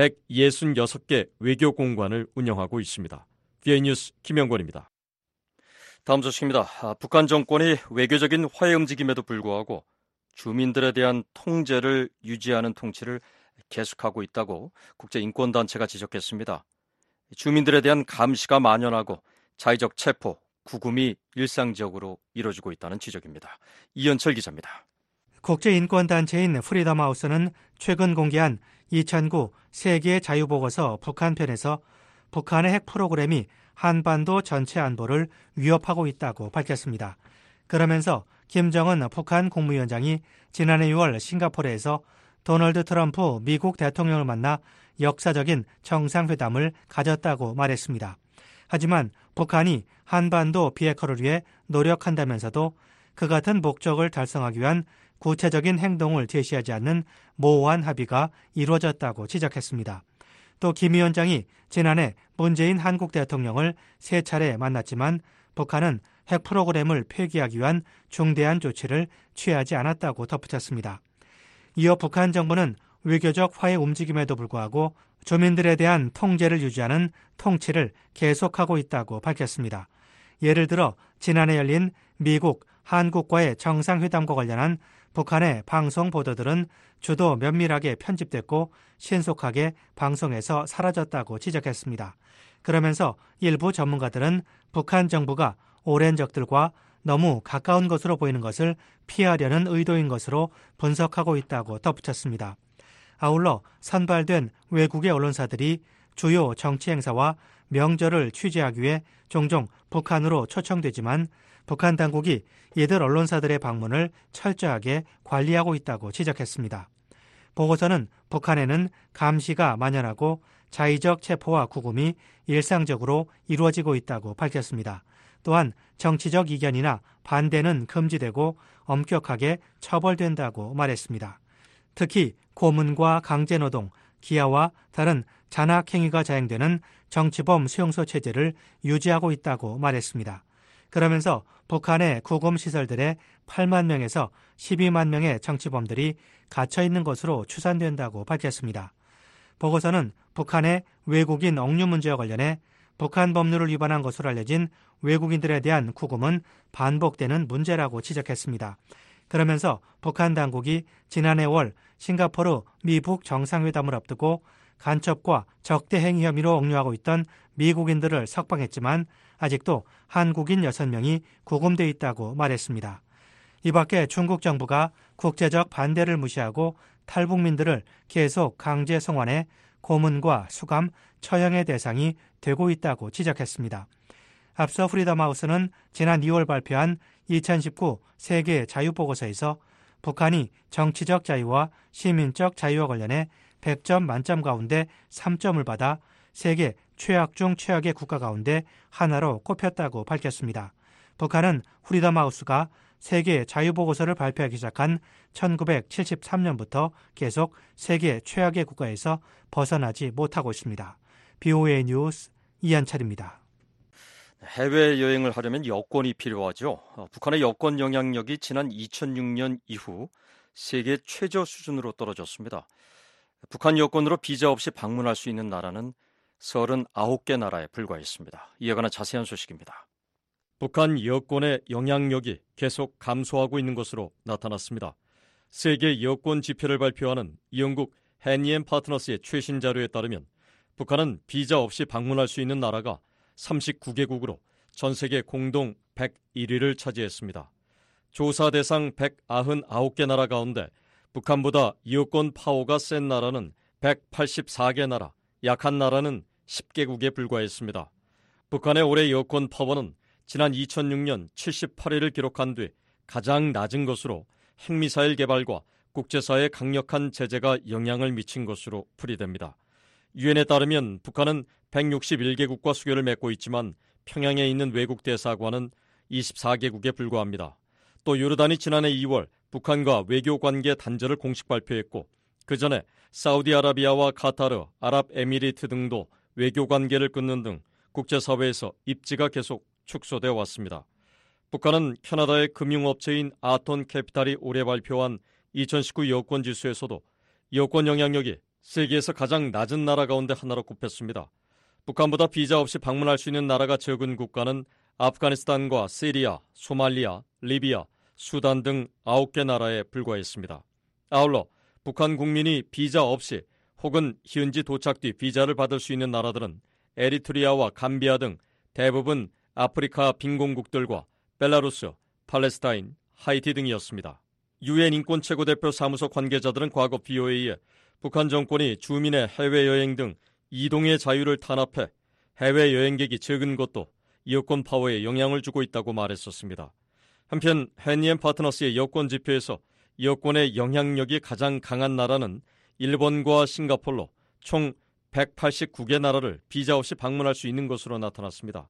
백육십육 개 외교공관을 운영하고 있습니다. 브이오에이 뉴스 김영권입니다. 다음 소식입니다. 아, 북한 정권이 외교적인 화해 움직임에도 불구하고 주민들에 대한 통제를 유지하는 통치를 계속하고 있다고 국제인권단체가 지적했습니다. 주민들에 대한 감시가 만연하고 자의적 체포, 구금이 일상적으로 이뤄지고 있다는 지적입니다. 이현철 기자입니다. 국제인권단체인 프리덤하우스는 최근 공개한 이천구 세계 자유보고서 북한편에서 북한의 핵 프로그램이 한반도 전체 안보를 위협하고 있다고 밝혔습니다. 그러면서 김정은 북한 국무위원장이 지난해 유월 싱가포르에서 도널드 트럼프 미국 대통령을 만나 역사적인 정상회담을 가졌다고 말했습니다. 하지만 북한이 한반도 비핵화를 위해 노력한다면서도 그 같은 목적을 달성하기 위한 구체적인 행동을 제시하지 않는 모호한 합의가 이루어졌다고 지적했습니다. 또 김 위원장이 지난해 문재인 한국 대통령을 세 차례 만났지만 북한은 핵 프로그램을 폐기하기 위한 중대한 조치를 취하지 않았다고 덧붙였습니다. 이어 북한 정부는 외교적 화해 움직임에도 불구하고 주민들에 대한 통제를 유지하는 통치를 계속하고 있다고 밝혔습니다. 예를 들어 지난해 열린 미국, 한국과의 정상회담과 관련한 북한의 방송 보도들은 주도 면밀하게 편집됐고 신속하게 방송에서 사라졌다고 지적했습니다. 그러면서 일부 전문가들은 북한 정부가 오랜 적들과 너무 가까운 것으로 보이는 것을 피하려는 의도인 것으로 분석하고 있다고 덧붙였습니다. 아울러 선발된 외국의 언론사들이 주요 정치 행사와 명절을 취재하기 위해 종종 북한으로 초청되지만 북한 당국이 이들 언론사들의 방문을 철저하게 관리하고 있다고 지적했습니다. 보고서는 북한에는 감시가 만연하고 자의적 체포와 구금이 일상적으로 이루어지고 있다고 밝혔습니다. 또한 정치적 이견이나 반대는 금지되고 엄격하게 처벌된다고 말했습니다. 특히 고문과 강제노동, 기아와 다른 잔악행위가 자행되는 정치범 수용소 체제를 유지하고 있다고 말했습니다. 그러면서 북한의 구금시설들에 팔만 명에서 십이만 명의 정치범들이 갇혀있는 것으로 추산된다고 밝혔습니다. 보고서는 북한의 외국인 억류 문제와 관련해 북한 법률을 위반한 것으로 알려진 외국인들에 대한 구금은 반복되는 문제라고 지적했습니다. 그러면서 북한 당국이 지난해월 싱가포르 미북 정상회담을 앞두고 간첩과 적대 행위 혐의로 억류하고 있던 미국인들을 석방했지만 아직도 한국인 여섯 명이 구금돼 있다고 말했습니다. 이 밖에 중국 정부가 국제적 반대를 무시하고 탈북민들을 계속 강제 송환해 고문과 수감, 처형의 대상이 되고 있다고 지적했습니다. 앞서 프리덤하우스는 지난 이월 발표한 이천십구 세계 자유보고서에서 북한이 정치적 자유와 시민적 자유와 관련해 백 점 만점 가운데 삼 점을 받아 세계 최악 중 최악의 국가 가운데 하나로 꼽혔다고 밝혔습니다. 북한은 프리덤하우스가 세계 자유보고서를 발표하기 시작한 천구백칠십삼 년부터 계속 세계 최악의 국가에서 벗어나지 못하고 있습니다. 비오에이 뉴스 이한철입니다. 해외여행을 하려면 여권이 필요하죠. 북한의 여권 영향력이 지난 이천육 년 이후 세계 최저 수준으로 떨어졌습니다. 북한 여권으로 비자 없이 방문할 수 있는 나라는 서른아홉 개 나라에 불과했습니다. 이에 관한 자세한 소식입니다. 북한 여권의 영향력이 계속 감소하고 있는 것으로 나타났습니다. 세계 여권 지표를 발표하는 영국 해니앤 파트너스의 최신 자료에 따르면 북한은 비자 없이 방문할 수 있는 나라가 삼십구 개국으로 전 세계 공동 백일 위를 차지했습니다. 조사 대상 백구십구 개 나라 가운데 북한보다 여권 파워가 센 나라는 백팔십사 개 나라, 약한 나라는 십 개국에 불과했습니다. 북한의 올해 여권 파워는 지난 이천육 년 칠십팔 위를 기록한 뒤 가장 낮은 것으로 핵미사일 개발과 국제사회의 강력한 제재가 영향을 미친 것으로 풀이됩니다. 유엔에 따르면 북한은 백육십일 개국과 수교를 맺고 있지만 평양에 있는 외국 대사관은 이십사 개국에 불과합니다. 또 요르단이 지난해 이월 북한과 외교관계 단절을 공식 발표했고 그 전에 사우디아라비아와 카타르, 아랍에미리트 등도 외교관계를 끊는 등 국제사회에서 입지가 계속 축소되어 왔습니다. 북한은 캐나다의 금융업체인 아톤 캐피탈이 올해 발표한 이천십구 여권지수에서도 여권 영향력이 세계에서 가장 낮은 나라 가운데 하나로 꼽혔습니다. 북한보다 비자 없이 방문할 수 있는 나라가 적은 국가는 아프가니스탄과 시리아, 소말리아, 리비아, 수단 등 아홉 개 나라에 불과했습니다. 아울러 북한 국민이 비자 없이 혹은 현지 도착 뒤 비자를 받을 수 있는 나라들은 에리트리아와 감비아 등 대부분 아프리카 빈공국들과 벨라루스, 팔레스타인, 하이티 등이었습니다. 유엔 인권 최고대표 사무소 관계자들은 과거 비오에이에 북한 정권이 주민의 해외여행 등 이동의 자유를 탄압해 해외여행객이 적은 것도 여권 파워에 영향을 주고 있다고 말했었습니다. 한편 해니앤 파트너스의 여권 지표에서 여권의 영향력이 가장 강한 나라는 일본과 싱가폴로 총 백팔십구 개 나라를 비자 없이 방문할 수 있는 것으로 나타났습니다.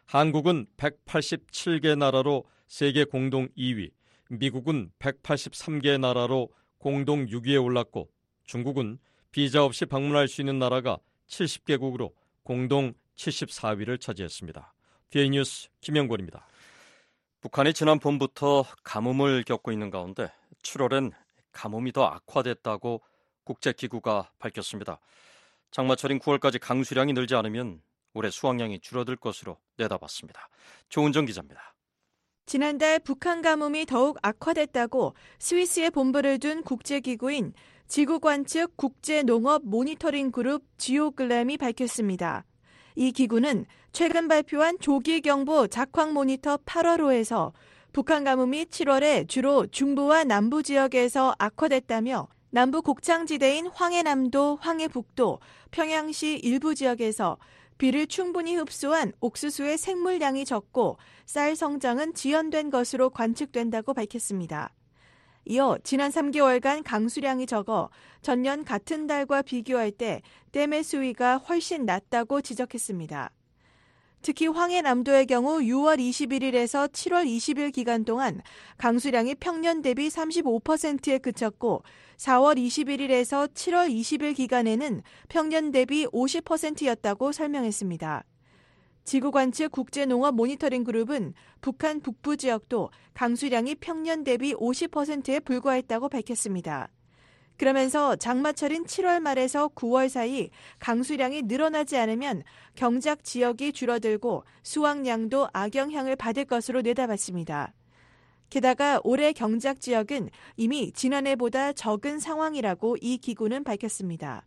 한국은 백팔십칠 개 나라로 세계 공동 이 위, 미국은 백팔십삼 개 나라로 공동 육 위에 올랐고 중국은 비자 없이 방문할 수 있는 나라가 칠십 개국으로 공동 칠십사 위를 차지했습니다. 비오에이 뉴스 김영권입니다. 북한이 지난 봄부터 가뭄을 겪고 있는 가운데 칠월엔 가뭄이 더 악화됐다고 국제기구가 밝혔습니다. 장마철인 구월까지 강수량이 늘지 않으면 올해 수확량이 줄어들 것으로 내다봤습니다. 조은정 기자입니다. 지난달 북한 가뭄이 더욱 악화됐다고 스위스에 본부를 둔 국제기구인 지구관측 국제농업 모니터링 그룹 지오글램이 밝혔습니다. 이 기구는 최근 발표한 조기경보 작황 모니터 팔월호에서 북한 가뭄이 칠월에 주로 중부와 남부 지역에서 악화됐다며 남부 곡창지대인 황해남도, 황해북도, 평양시 일부 지역에서 비를 충분히 흡수한 옥수수의 생물량이 적고 쌀 성장은 지연된 것으로 관측된다고 밝혔습니다. 이어 지난 삼 개월간 강수량이 적어 전년 같은 달과 비교할 때 댐의 수위가 훨씬 낮다고 지적했습니다. 특히 황해남도의 경우 유월 이십일일에서 칠월 이십일 기간 동안 강수량이 평년 대비 삼십오 퍼센트에 그쳤고 사월 이십일일에서 칠월 이십일 기간에는 평년 대비 오십 퍼센트였다고 설명했습니다. 지구관측 국제농업 모니터링 그룹은 북한 북부 지역도 강수량이 평년 대비 오십 퍼센트에 불과했다고 밝혔습니다. 그러면서 장마철인 칠월 말에서 구월 사이 강수량이 늘어나지 않으면 경작 지역이 줄어들고 수확량도 악영향을 받을 것으로 내다봤습니다. 게다가 올해 경작 지역은 이미 지난해보다 적은 상황이라고 이 기구는 밝혔습니다.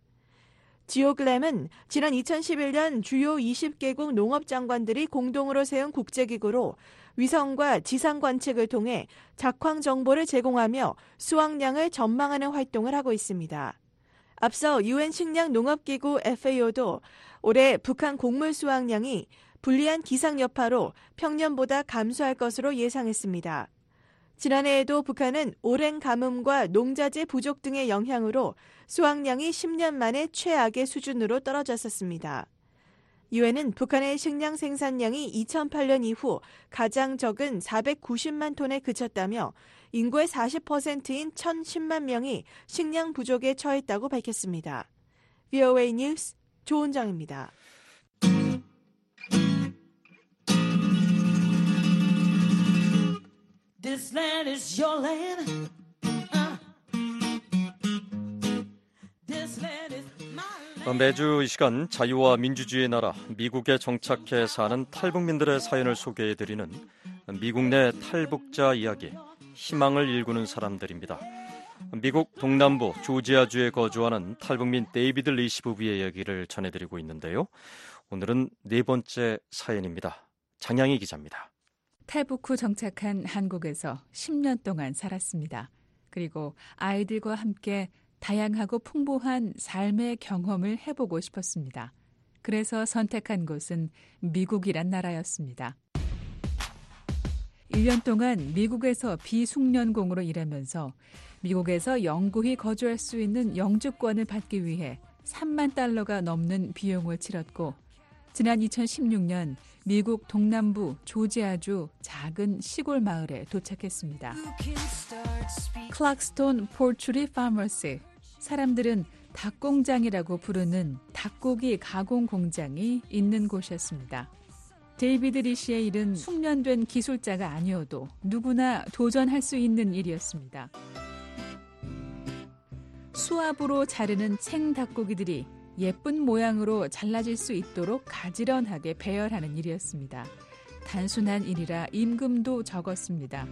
지오글램은 지난 이천십일 년 주요 이십 개국 농업장관들이 공동으로 세운 국제기구로 위성과 지상 관측을 통해 작황 정보를 제공하며 수확량을 전망하는 활동을 하고 있습니다. 앞서 유엔 식량 농업기구 에프에이오도 올해 북한 곡물 수확량이 불리한 기상 여파로 평년보다 감소할 것으로 예상했습니다. 지난해에도 북한은 오랜 가뭄과 농자재 부족 등의 영향으로 수확량이 십 년 만에 최악의 수준으로 떨어졌었습니다. 유엔은 북한의 식량 생산량이 이천팔 년 이후 가장 적은 사백구십만 톤에 그쳤다며 인구의 사십 퍼센트인 천십만 명이 식량 부족에 처했다고 밝혔습니다. 브이오에이 뉴스 조은정입니다. This land is your land. Uh. This land is my land. 매주 이 시간 자유와 민주주의의 나라 미국에 정착해 사는 탈북민들의 사연을 소개해드리는 미국 내 탈북자 이야기, 희망을 일구는 사람들입니다. 미국 동남부 조지아주에 거주하는 탈북민 데이비드 리시 부부의 이야기를 전해드리고 있는데요. 오늘은 네 번째 사연입니다. 장양희 기자입니다. 탈북 후 정착한 한국에서 십 년 동안 살았습니다. 그리고 아이들과 함께 다양하고 풍부한 삶의 경험을 해보고 싶었습니다. 그래서 선택한 곳은 미국이란 나라였습니다. 일 년 동안 미국에서 비숙련공으로 일하면서 미국에서 영구히 거주할 수 있는 영주권을 받기 위해 삼만 달러가 넘는 비용을 치렀고 지난 이천십육 년 미국 동남부 조지아주 작은 시골 마을에 도착했습니다. 클락스톤 포트리 파머스, 사람들은 닭공장이라고 부르는 닭고기 가공 공장이 있는 곳이었습니다. 데이비드 리시의 일은 숙련된 기술자가 아니어도 누구나 도전할 수 있는 일이었습니다. 수압으로 자르는 생 닭고기들이 예쁜 모양으로 잘라질 수 있도록 가지런하게 배열하는 일이었습니다. 단순한 일이라 임금도 적었습니다.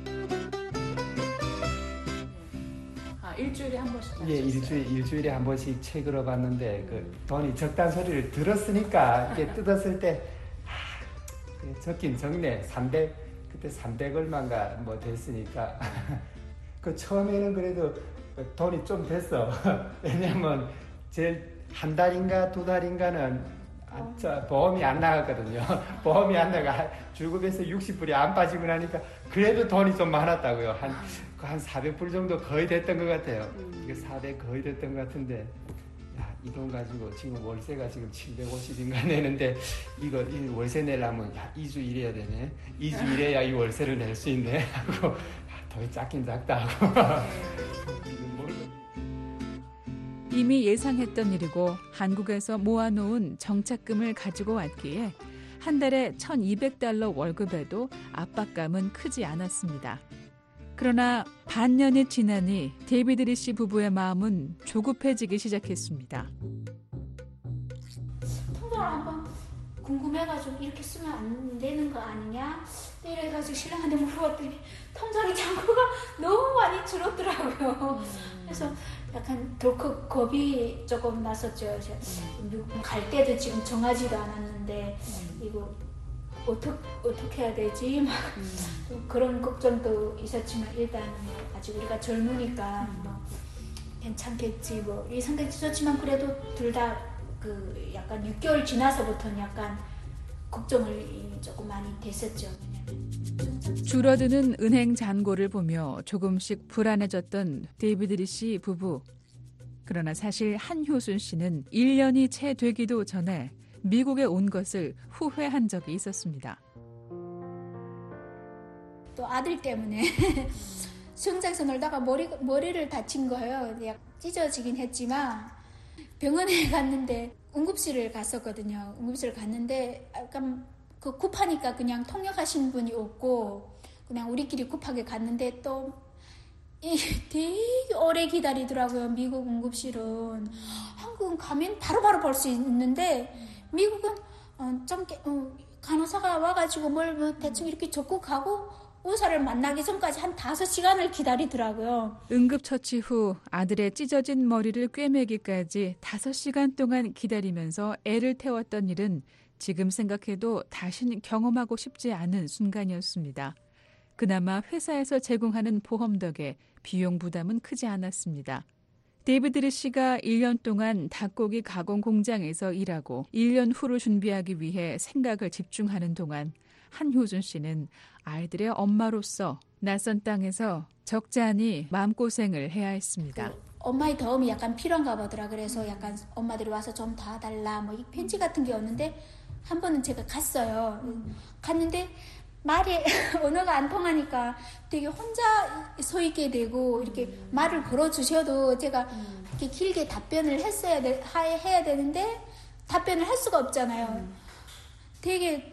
아, 일주일에 한 번씩? 예, 일주일, 일주일에 한 번씩 책으로 봤는데 그 돈이 적다는 소리를 들었으니까 이게 뜯었을 때 아, 적긴 적네. 삼백, 그때 삼백 얼마인가 뭐 됐으니까 그 처음에는 그래도 돈이 좀 됐어. 왜냐면 제일 한 달인가 두 달인가는 아, 저, 보험이 안 나갔거든요. 보험이 안 나가 주급에서 육십 불이 안 빠지고 나니까 그래도 돈이 좀 많았다고요. 한, 한 사백 불 정도 거의 됐던 것 같아요. 이게 사백 거의 됐던 것 같은데 야, 이 돈 가지고 지금 월세가 지금 칠백오십인가 내는데 이거 이 월세 내려면 야, 이 주 일해야 되네. 이 주 일해야 이 월세를 낼 수 있네 하고 아, 돈이 작긴 작다 하고 이미 예상했던 일이고 한국에서 모아놓은 정착금을 가지고 왔기에 한 달에 천이백 달러 월급에도 압박감은 크지 않았습니다. 그러나 반년이 지나니 데이비드 리시 부부의 마음은 조급해지기 시작했습니다. 통장을 한번 궁금해가지고 이렇게 쓰면 안 되는 거 아니냐? 이래가지고 신랑한테 물어봤더니 통장의 잔고가 너무 많이 줄었더라고요. 그래서 약간 덜컥 겁이 조금 났었죠. 갈 때도 지금 정하지도 않았는데 이거 어떻게 어떻게 해야 되지? 막 그런 걱정도 있었지만 일단 아직 우리가 젊으니까 뭐 괜찮겠지 뭐 이 상태도 있었지만 그래도 둘 다 그 약간 육 개월 지나서부터는 약간 걱정을 조금 많이 됐었죠. 줄어드는 은행 잔고를 보며 조금씩 불안해졌던 데이비드 리시 부부. 그러나 사실 한효순 씨는 일 년이 채 되기도 전에 미국에 온 것을 후회한 적이 있었습니다. 또 아들 때문에 수영장에서 놀다가 머리, 머리를 다친 거예요. 찢어지긴 했지만 병원에 갔는데 응급실을 갔었거든요. 응급실을 갔는데 약간 그 급하니까 그냥 통역하신 분이 없고 그냥 우리끼리 급하게 갔는데 또 되게 오래 기다리더라고요. 미국 응급실은. 한국은 가면 바로바로 볼 수 있는데 미국은 어, 좀 어, 간호사가 와가지고 뭘 뭐 대충 이렇게 접근하고 의사를 만나기 전까지 한 다섯 시간을 기다리더라고요. 응급처치 후 아들의 찢어진 머리를 꿰매기까지 다섯 시간 동안 기다리면서 애를 태웠던 일은 지금 생각해도 다신 경험하고 싶지 않은 순간이었습니다. 그나마 회사에서 제공하는 보험 덕에 비용 부담은 크지 않았습니다. 데이비드 리시가 일 년 동안 닭고기 가공 공장에서 일하고 일 년 후를 준비하기 위해 생각을 집중하는 동안 한효준 씨는 아이들의 엄마로서 낯선 땅에서 적잖이 마음고생을 해야 했습니다. 그 엄마의 도움이 약간 필요한가 보더라. 그래서 약간 엄마들이 와서 좀 도와달라 뭐 편지 같은 게 왔는데 한 번은 제가 갔어요. 음. 갔는데 말이 언어가 안 통하니까 되게 혼자 서 있게 되고 이렇게 음. 말을 걸어주셔도 제가 음. 이렇게 길게 답변을 했어야 돼, 해야 되는데 답변을 할 수가 없잖아요. 음. 되게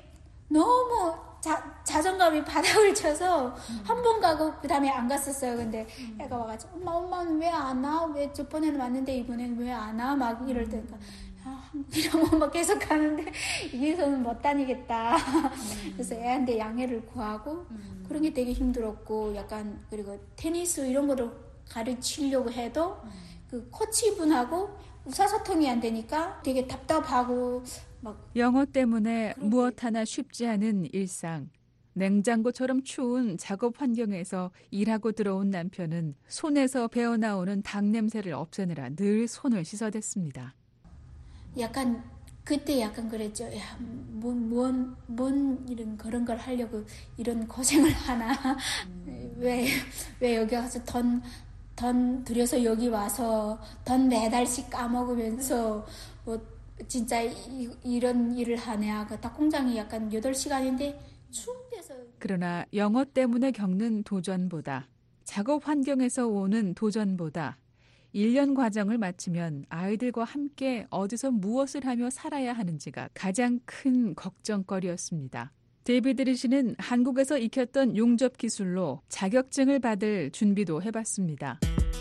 너무 자, 자존감이 바닥을 쳐서 음. 한 번 가고 그 다음에 안 갔었어요. 근데 음. 애가 와가지고 엄마 엄마는 왜 안 와? 왜 저번에는 왔는데 이번에는 왜 안 와? 막 이럴 때니까 아, 이러면 막 계속 가는데 여기서는 못 다니겠다. 음. 그래서 애한테 양해를 구하고 음. 그런 게 되게 힘들었고 약간 그리고 테니스 이런 거를 가르치려고 해도 음. 그 코치분하고 의사소통이 안 되니까 되게 답답하고 막 영어 때문에 무엇 하나 쉽지 않은 일상. 냉장고처럼 추운 작업 환경에서 일하고 들어온 남편은 손에서 배어나오는 닭 냄새를 없애느라 늘 손을 씻어댔습니다. 약간 그때 약간 그랬죠. 야, 뭔, 뭔, 뭔 이런 그런 걸 하려고 이런 고생을 하나? 음. 왜, 왜 여기 와서 돈, 돈 들여서 여기 와서 돈 매달씩 까먹으면서 뭐 진짜 이, 이런 일을 하냐. 그 닭공장이 약간 여덟 시간인데 추운 데서. 그러나 영어 때문에 겪는 도전보다 작업 환경에서 오는 도전보다 일 년 과정을 마치면 아이들과 함께 어디서 무엇을 하며 살아야 하는지가 가장 큰 걱정거리였습니다. 데이비드 리시는 한국에서 익혔던 용접 기술로 자격증을 받을 준비도 해봤습니다.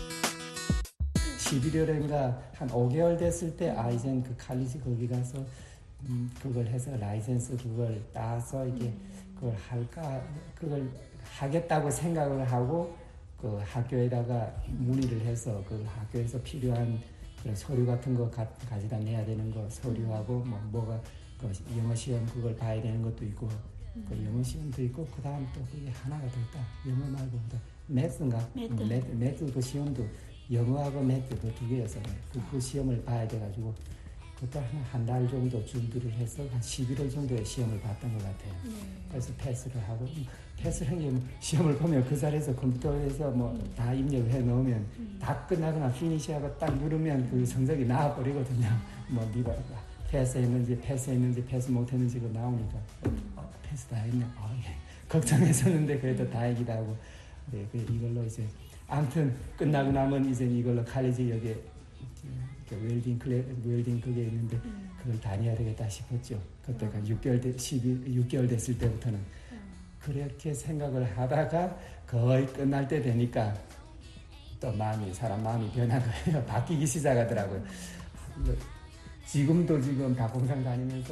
십일월인가 한 오 개월 됐을 때 아 이젠 그 칼리지 거기 가서 음, 그걸 해서 라이센스 그걸 따서 이게 그걸 할까 그걸 하겠다고 생각을 하고 그 학교에다가 문의를 해서 그 학교에서 필요한 그런 서류 같은 거 가, 가져다 내야 되는 거 서류하고 뭐 뭐가 그 영어 시험 그걸 봐야 되는 것도 있고 그 영어 시험도 있고 그 다음 또 그게 하나가 더 있다. 영어 말고 매스인가? 매트. 매트, 매트 그 시험도 영어하고 매트 그 두 개여서 그, 그 시험을 봐야 돼가지고 그것도 한 달 정도 준비를 해서 한 십일월 정도에 시험을 봤던 것 같아요. 네. 그래서 패스를 하고 패스를 한 게 시험을 보면 그 자리에서 컴퓨터에서 뭐 다 음. 입력을 해 놓으면 음. 다 끝나거나 피니시하고 딱 누르면 그 성적이 나와버리거든요. 뭐 네가 패스했는지 패스했는지 패스 못했는지 그 나오니까 어, 패스 다 했네. 아, 예. 걱정했었는데 그래도 다행이다 하고 네, 그 이걸로 이제 아무튼 끝나고 나면 이제 이걸로 칼리지 여기 웰딩 클래 웰딩 그게 있는데 그걸 다녀야 되겠다 싶었죠. 그때가 육 개월 돼, 육 개월 됐을 때부터는 그렇게 생각을 하다가 거의 끝날 때 되니까 또 마음이 사람 마음이 변한 거예요. 바뀌기 시작하더라고요. 지금도 지금 박공상 다니면서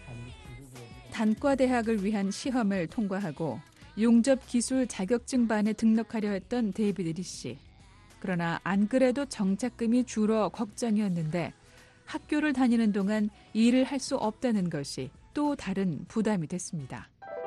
단과대학을 위한 시험을 통과하고 용접기술 자격증반에 등록하려 했던 데이비드 리 씨. 그러나 안 그래도 정착금이 줄어 걱정이었는데 학교를 다니는 동안 일을 할 수 없다는 것이 또 다른 부담이 됐습니다.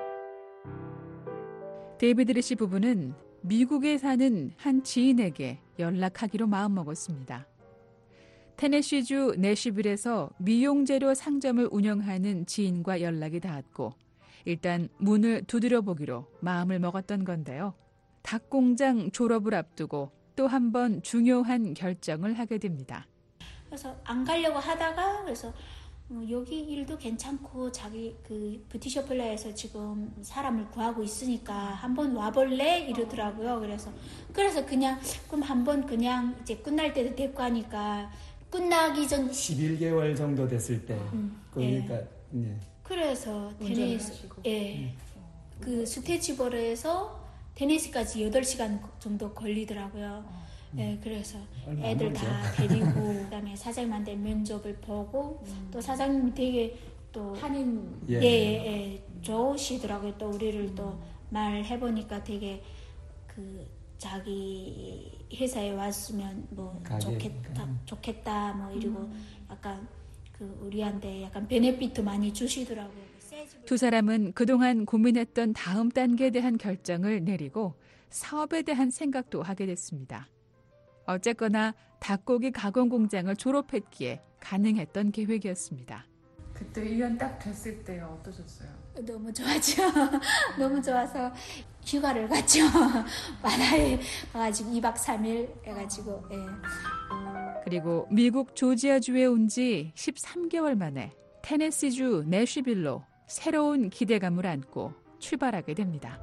데이비드 리 씨 부부는 미국에 사는 한 지인에게 연락하기로 마음먹었습니다. 테네시주 내시빌에서 미용재료 상점을 운영하는 지인과 연락이 닿았고 일단 문을 두드려 보기로 마음을 먹었던 건데요. 닭공장 졸업을 앞두고 또 한 번 중요한 결정을 하게 됩니다. 그래서 안 가려고 하다가 그래서 어, 여기 일도 괜찮고 자기 그 뷰티셔플라에서 지금 사람을 구하고 있으니까 한번 와볼래 이러더라고요. 그래서 그래서 그냥 그럼 한번 그냥 이제 끝날 때도 됐고 하니까 끝나기 전 십일 개월 정도 됐을 때 음, 그러니까 예. 예. 그래서 테네시 예. 음. 그 스테치버르에서 테네시까지 여덟 시간 정도 걸리더라고요. 음. 예, 그래서 애들 다 데리고 그다음에 사장님한테 면접을 보고 음. 또 사장님이 되게 또 하는 예, 예, 예 좋으시더라고요. 또 우리를 또 말해 보니까 되게 그 자기 회사에 왔으면 뭐 좋겠다, 음. 좋겠다 뭐 이러고 음. 약간 그 우리한테 약간 베네핏도 많이 주시더라고요. 두 사람은 그동안 고민했던 다음 단계에 대한 결정을 내리고 사업에 대한 생각도 하게 됐습니다. 어쨌거나 닭고기 가공 공장을 졸업했기에 가능했던 계획이었습니다. 그때 일 년 딱 됐을 때 어떠셨어요? 너무 좋았죠. 너무 좋아서 휴가를 갔죠. 바다에 가가지고 이 박 삼 일 해가지고. 예. 그리고 미국 조지아주에 온 지 십삼 개월 만에 테네시주 내쉬빌로 새로운 기대감을 안고 출발하게 됩니다.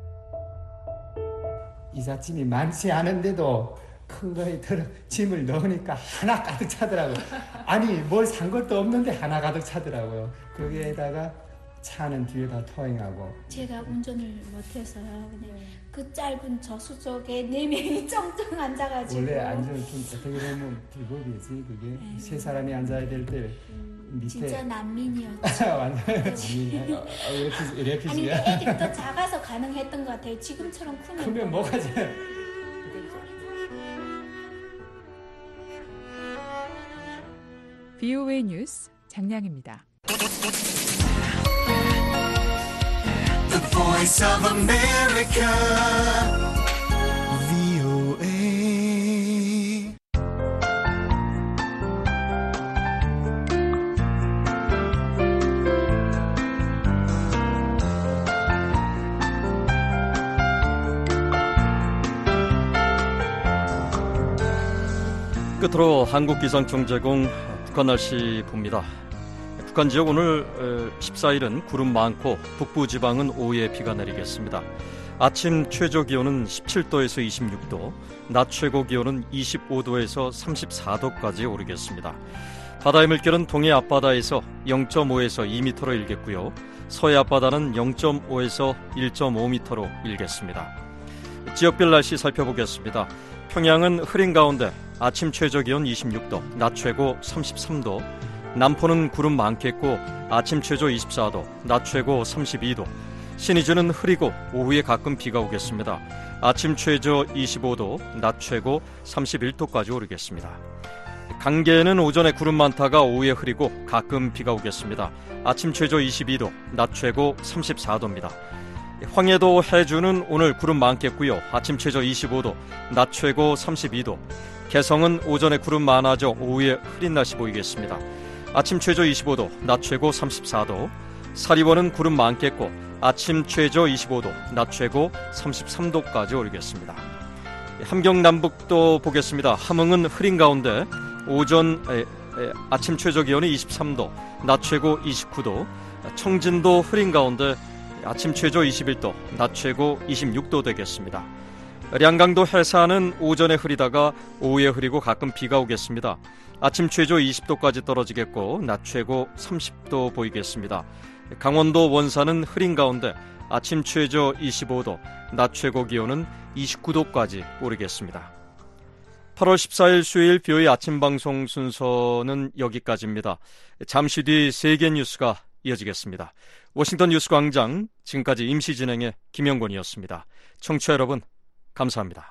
이삿짐이 많지 않은데도 큰 거에 들어 짐을 넣으니까 하나 가득 차더라고요. 아니 뭘 산 것도 없는데 하나 가득 차더라고요. 거기에다가 차는 뒤에다 토잉하고. 제가 운전을 못해서요. 근데 그 짧은 저수족에 네 명이 쩡쩡 앉아가지고. 원래 앉으면 좀 어떻게 보면 불법이지 그게. 네. 세 사람이 앉아야 될 때 밑에. 진짜 난민이었죠. 완전 난민이야. 레피지야. 아니 애들이 더 작아서 가능했던 것 같아요. 지금처럼 크면. 크면 뭐가 지 브이오에이 뉴스 장량입니다. The Voice of America, 브이오에이. 끝으로 한국기상청 제공 북한 날씨 봅니다. 북한 지역 오늘 십사 일은 구름 많고 북부지방은 오후에 비가 내리겠습니다. 아침 최저 기온은 십칠 도에서 이십육 도, 낮 최고 기온은 이십오 도에서 삼십사 도까지 오르겠습니다. 바다의 물결은 동해 앞바다에서 영 점 오에서 이 미터로 일겠고요. 서해 앞바다는 영 점 오에서 일 점 오 미터로 일겠습니다. 지역별 날씨 살펴보겠습니다. 평양은 흐린 가운데 아침 최저 기온 이십육 도, 낮 최고 삼십삼 도, 남포는 구름 많겠고 아침 최저 이십사 도, 낮 최고 삼십이 도, 신의주는 흐리고 오후에 가끔 비가 오겠습니다. 아침 최저 이십오 도, 낮 최고 삼십일 도까지 오르겠습니다. 강계에는 오전에 구름 많다가 오후에 흐리고 가끔 비가 오겠습니다. 아침 최저 이십이 도, 낮 최고 삼십사 도입니다. 황해도 해주는 오늘 구름 많겠고요. 아침 최저 이십오 도, 낮 최고 삼십이 도. 개성은 오전에 구름 많아져 오후에 흐린 날씨 보이겠습니다. 아침 최저 이십오 도, 낮 최고 삼십사 도. 사리원은 구름 많겠고 아침 최저 이십오 도, 낮 최고 삼십삼 도까지 오르겠습니다. 함경 남북도 보겠습니다. 함흥은 흐린 가운데 오전 에, 에, 아침 최저 기온이 이십삼 도, 낮 최고 이십구 도. 청진도 흐린 가운데 아침 최저 이십일 도, 낮 최고 이십육 도 되겠습니다. 량강도 해사는 오전에 흐리다가 오후에 흐리고 가끔 비가 오겠습니다. 아침 최저 이십 도까지 떨어지겠고 낮 최고 삼십 도 보이겠습니다. 강원도 원산은 흐린 가운데 아침 최저 이십오 도, 낮 최고 기온은 이십구 도까지 오르겠습니다. 팔월 십사일 수요일 비오의 아침 방송 순서는 여기까지입니다. 잠시 뒤 세계 뉴스가 이어지겠습니다. 워싱턴 뉴스 광장, 지금까지 임시 진행의 김영권이었습니다. 청취자 여러분, 감사합니다.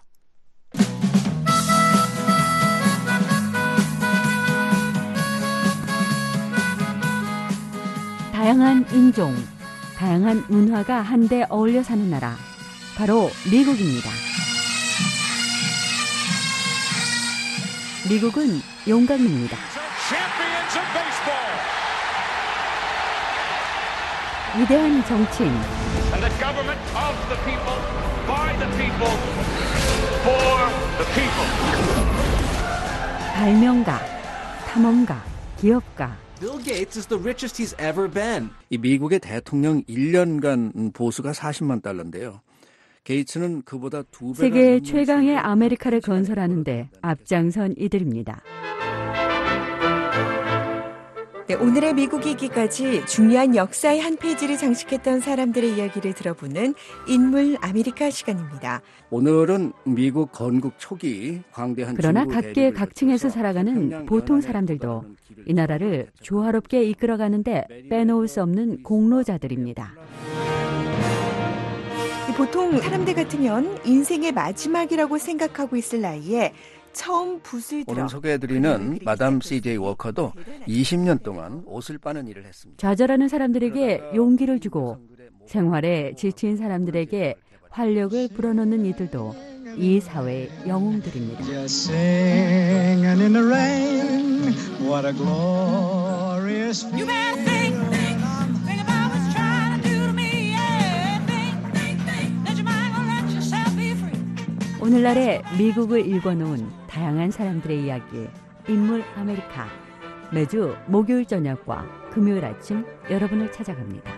다양한 인종, 다양한 문화가 한데 어울려 사는 나라, 바로 미국입니다. 미국은 용감입니다. 위대한 정치인, 발명가, 탐험가, 기업가. Bill Gates is the richest he's ever been. 이 미국의 대통령 일 년간 보수가 사십만 달러인데요. 게이츠는 그보다 두 배. 세계 최강의 아메리카를 건설하는데 앞장선 이들입니다. 네, 오늘의 미국 이기까지 중요한 역사의 한 페이지를 장식했던 사람들의 이야기를 들어보는 인물 아메리카 시간입니다. 오늘은 미국 건국 초기 광대한 그러나 각계 각층에서 살아가는 보통 사람들도 이 나라를 조화롭게 이끌어가는데 빼놓을 수 없는 공로자들입니다. 보통 사람들 같으면 인생의 마지막이라고 생각하고 있을 나이에 처음 붓을 들어 오늘 소개해드리는 마담 씨제이 워커도 이십 년 동안 옷을 빠는 일을 했습니다. 좌절하는 사람들에게 용기를 주고 생활에 지친 사람들에게 활력을 불어넣는 이들도 이 사회의 영웅들입니다. 오늘날의 미국을 읽어놓은 다양한 사람들의 이야기, 인물 아메리카. 매주 목요일 저녁과 금요일 아침 여러분을 찾아갑니다.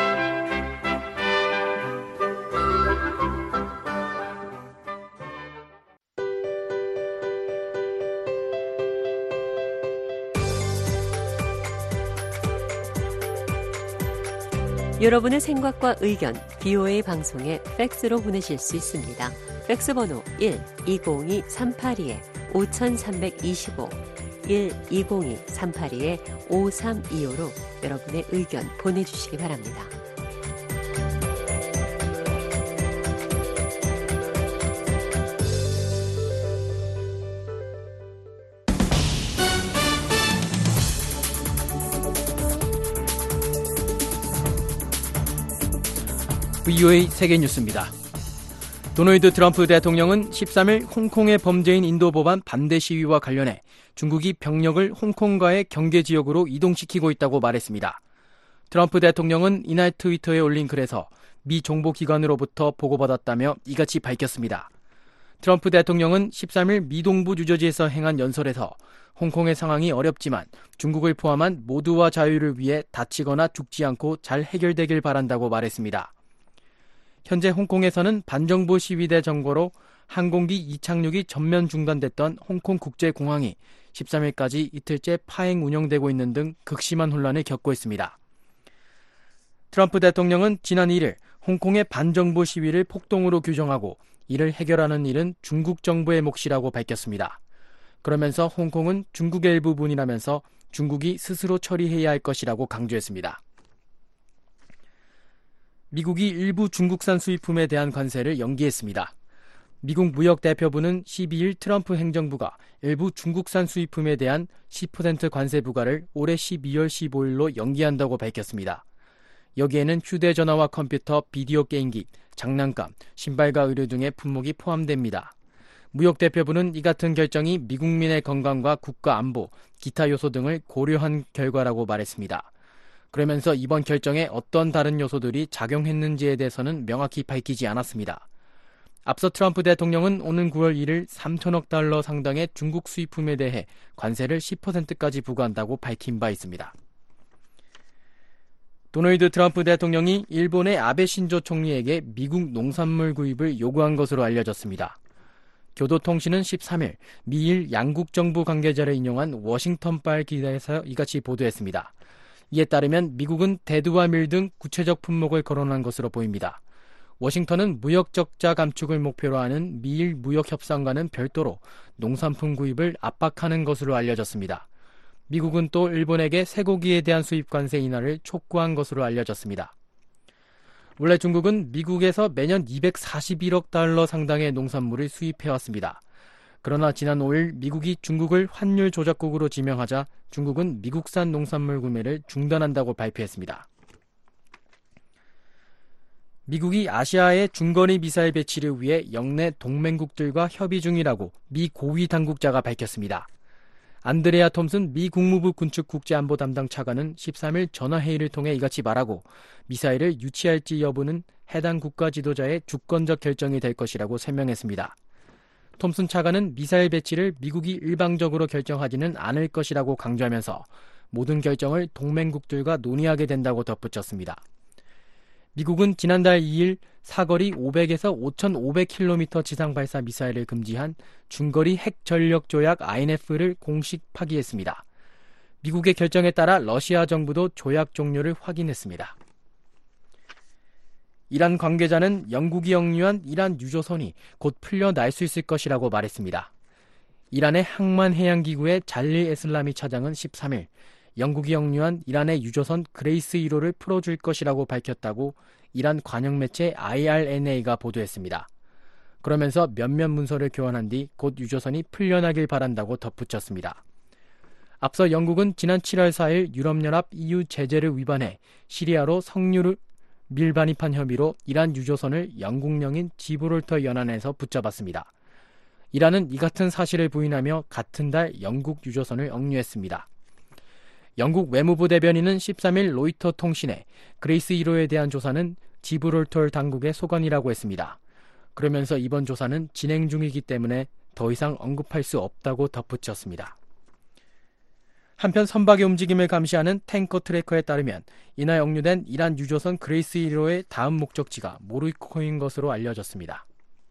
여러분의 생각과 의견, 비오에이 방송에 팩스로 보내실 수 있습니다. 팩스 번호 일 이공이 삼팔이 오삼이오, 일 이공이 삼팔이 오삼이오로 여러분의 의견 보내주시기 바랍니다. 브이오에이 세계뉴스입니다. 도널드 트럼프 대통령은 십삼일 홍콩의 범죄인 인도 법안 반대 시위와 관련해 중국이 병력을 홍콩과의 경계지역으로 이동시키고 있다고 말했습니다. 트럼프 대통령은 이날 트위터에 올린 글에서 미 정보기관으로부터 보고받았다며 이같이 밝혔습니다. 트럼프 대통령은 십삼일 미 동부 뉴저지에서 행한 연설에서 홍콩의 상황이 어렵지만 중국을 포함한 모두와 자유를 위해 다치거나 죽지 않고 잘 해결되길 바란다고 말했습니다. 현재 홍콩에서는 반정부 시위대 정거로 항공기 이착륙이 전면 중단됐던 홍콩 국제공항이 십삼일까지 이틀째 파행 운영되고 있는 등 극심한 혼란을 겪고 있습니다. 트럼프 대통령은 지난 일일 홍콩의 반정부 시위를 폭동으로 규정하고 이를 해결하는 일은 중국 정부의 몫이라고 밝혔습니다. 그러면서 홍콩은 중국의 일부분이라면서 중국이 스스로 처리해야 할 것이라고 강조했습니다. 미국이 일부 중국산 수입품에 대한 관세를 연기했습니다. 미국 무역대표부는 십이일 트럼프 행정부가 일부 중국산 수입품에 대한 십 퍼센트 관세 부과를 올해 십이월 십오일로 연기한다고 밝혔습니다. 여기에는 휴대전화와 컴퓨터, 비디오 게임기, 장난감, 신발과 의류 등의 품목이 포함됩니다. 무역대표부는 이 같은 결정이 미국민의 건강과 국가 안보, 기타 요소 등을 고려한 결과라고 말했습니다. 그러면서 이번 결정에 어떤 다른 요소들이 작용했는지에 대해서는 명확히 밝히지 않았습니다. 앞서 트럼프 대통령은 오는 구월 일일 삼천억 달러 상당의 중국 수입품에 대해 관세를 십 퍼센트까지 부과한다고 밝힌 바 있습니다. 도널드 트럼프 대통령이 일본의 아베 신조 총리에게 미국 농산물 구입을 요구한 것으로 알려졌습니다. 교도통신은 십삼 일 미일 양국 정부 관계자를 인용한 워싱턴발 기사에서 이같이 보도했습니다. 이에 따르면 미국은 대두와 밀 등 구체적 품목을 거론한 것으로 보입니다. 워싱턴은 무역 적자 감축을 목표로 하는 미일 무역 협상과는 별도로 농산품 구입을 압박하는 것으로 알려졌습니다. 미국은 또 일본에게 쇠고기에 대한 수입 관세 인하를 촉구한 것으로 알려졌습니다. 원래 중국은 미국에서 매년 이백사십일억 달러 상당의 농산물을 수입해왔습니다. 그러나 지난 오 일 미국이 중국을 환율 조작국으로 지명하자 중국은 미국산 농산물 구매를 중단한다고 발표했습니다. 미국이 아시아의 중거리 미사일 배치를 위해 영내 동맹국들과 협의 중이라고 미 고위 당국자가 밝혔습니다. 안드레아 톰슨 미 국무부 군축 국제안보 담당 차관은 십삼 일 전화회의를 통해 이같이 말하고 미사일을 유치할지 여부는 해당 국가 지도자의 주권적 결정이 될 것이라고 설명했습니다. 톰슨 차관은 미사일 배치를 미국이 일방적으로 결정하지는 않을 것이라고 강조하면서 모든 결정을 동맹국들과 논의하게 된다고 덧붙였습니다. 미국은 지난달 이 일 사거리 오백에서 오천오백 킬로미터 지상 발사 미사일을 금지한 중거리 핵 전력 조약 아이엔에프를 공식 파기했습니다. 미국의 결정에 따라 러시아 정부도 조약 종료를 확인했습니다. 이란 관계자는 영국이 역류한 이란 유조선이 곧 풀려날 수 있을 것이라고 말했습니다. 이란의 항만해양기구의 잘리 에슬라미 차장은 십삼 일 영국이 역류한 이란의 유조선 그레이스 일 호를 풀어줄 것이라고 밝혔다고 이란 관영 매체 아이알엔에이가 보도했습니다. 그러면서 몇몇 문서를 교환한 뒤 곧 유조선이 풀려나길 바란다고 덧붙였습니다. 앞서 영국은 지난 칠월 사 일 유럽연합 이유 제재를 위반해 시리아로 석유를 밀반입한 혐의로 이란 유조선을 영국령인 지브롤터 연안에서 붙잡았습니다. 이란은 이 같은 사실을 부인하며 같은 달 영국 유조선을 억류했습니다. 영국 외무부 대변인은 십삼 일 로이터 통신에 그레이스 일 호에 대한 조사는 지브롤터 당국의 소관이라고 했습니다. 그러면서 이번 조사는 진행 중이기 때문에 더 이상 언급할 수 없다고 덧붙였습니다. 한편 선박의 움직임을 감시하는 탱커 트래커에 따르면 이날 억류된 이란 유조선 그레이스 일 호의 다음 목적지가 모로코인 것으로 알려졌습니다.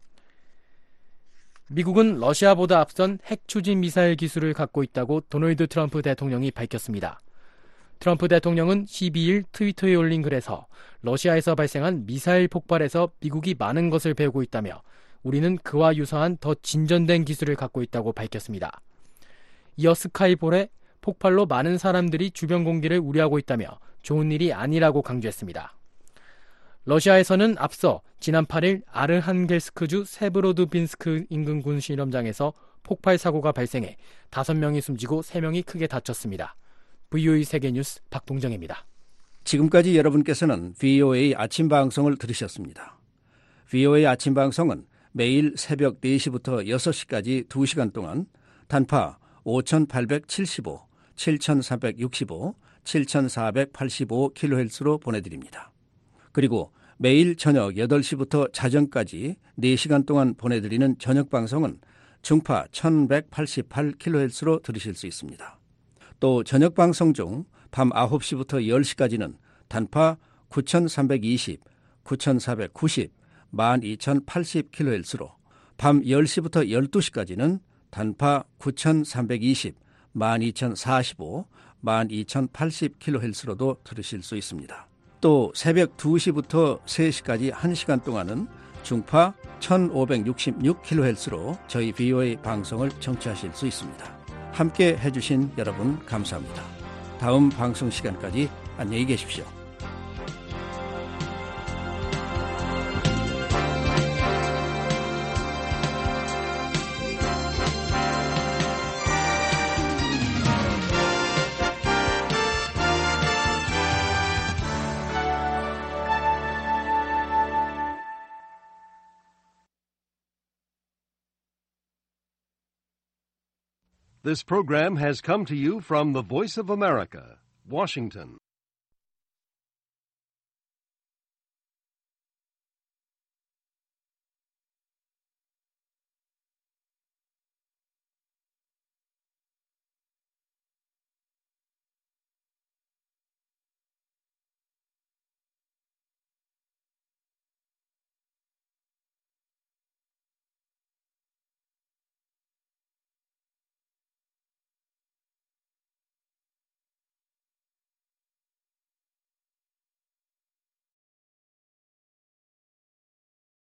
미국은 러시아보다 앞선 핵 추진 미사일 기술을 갖고 있다고 도널드 트럼프 대통령이 밝혔습니다. 트럼프 대통령은 십이 일 트위터에 올린 글에서 러시아에서 발생한 미사일 폭발에서 미국이 많은 것을 배우고 있다며 우리는 그와 유사한 더 진전된 기술을 갖고 있다고 밝혔습니다. 이어 스카이볼에 폭발로 많은 사람들이 주변 공기를 우려하고 있다며 좋은 일이 아니라고 강조했습니다. 러시아에서는 앞서 지난 팔 일 아르한겔스크주 세브로드빈스크 인근 군실험장에서 폭발 사고가 발생해 다섯 명이 숨지고 세 명이 크게 다쳤습니다. 브이오에이 세계뉴스 박동정입니다. 지금까지 여러분께서는 브이오에이 아침 방송을 들으셨습니다. 브이오에이 아침 방송은 매일 새벽 네 시부터 여섯 시까지 두 시간 동안 단파 오천팔백칠십오, 칠천삼백육십오, 칠천사백팔십오 킬로헤르츠로 보내드립니다. 그리고 매일 저녁 여덟 시부터 자정까지 네 시간 동안 보내드리는 저녁 방송은 중파 천백팔십팔 킬로헤르츠로 들으실 수 있습니다. 또 저녁 방송 중 밤 아홉 시부터 열 시까지는 단파 구천삼백이십, 구천사백구십, 만 이천팔십 킬로헤르츠로 밤 열 시부터 열두 시까지는 단파 구천삼백이십, 만 이천사십오, 만 이천팔십 킬로헤르츠로도 들으실 수 있습니다. 또 새벽 두 시부터 세 시까지 한 시간 동안은 중파 천오백육십육 킬로헤르츠로 저희 브이오에이 방송을 청취하실 수 있습니다. 함께 해주신 여러분 감사합니다. 다음 방송 시간까지 안녕히 계십시오. This program has come to you from the Voice of America, Washington.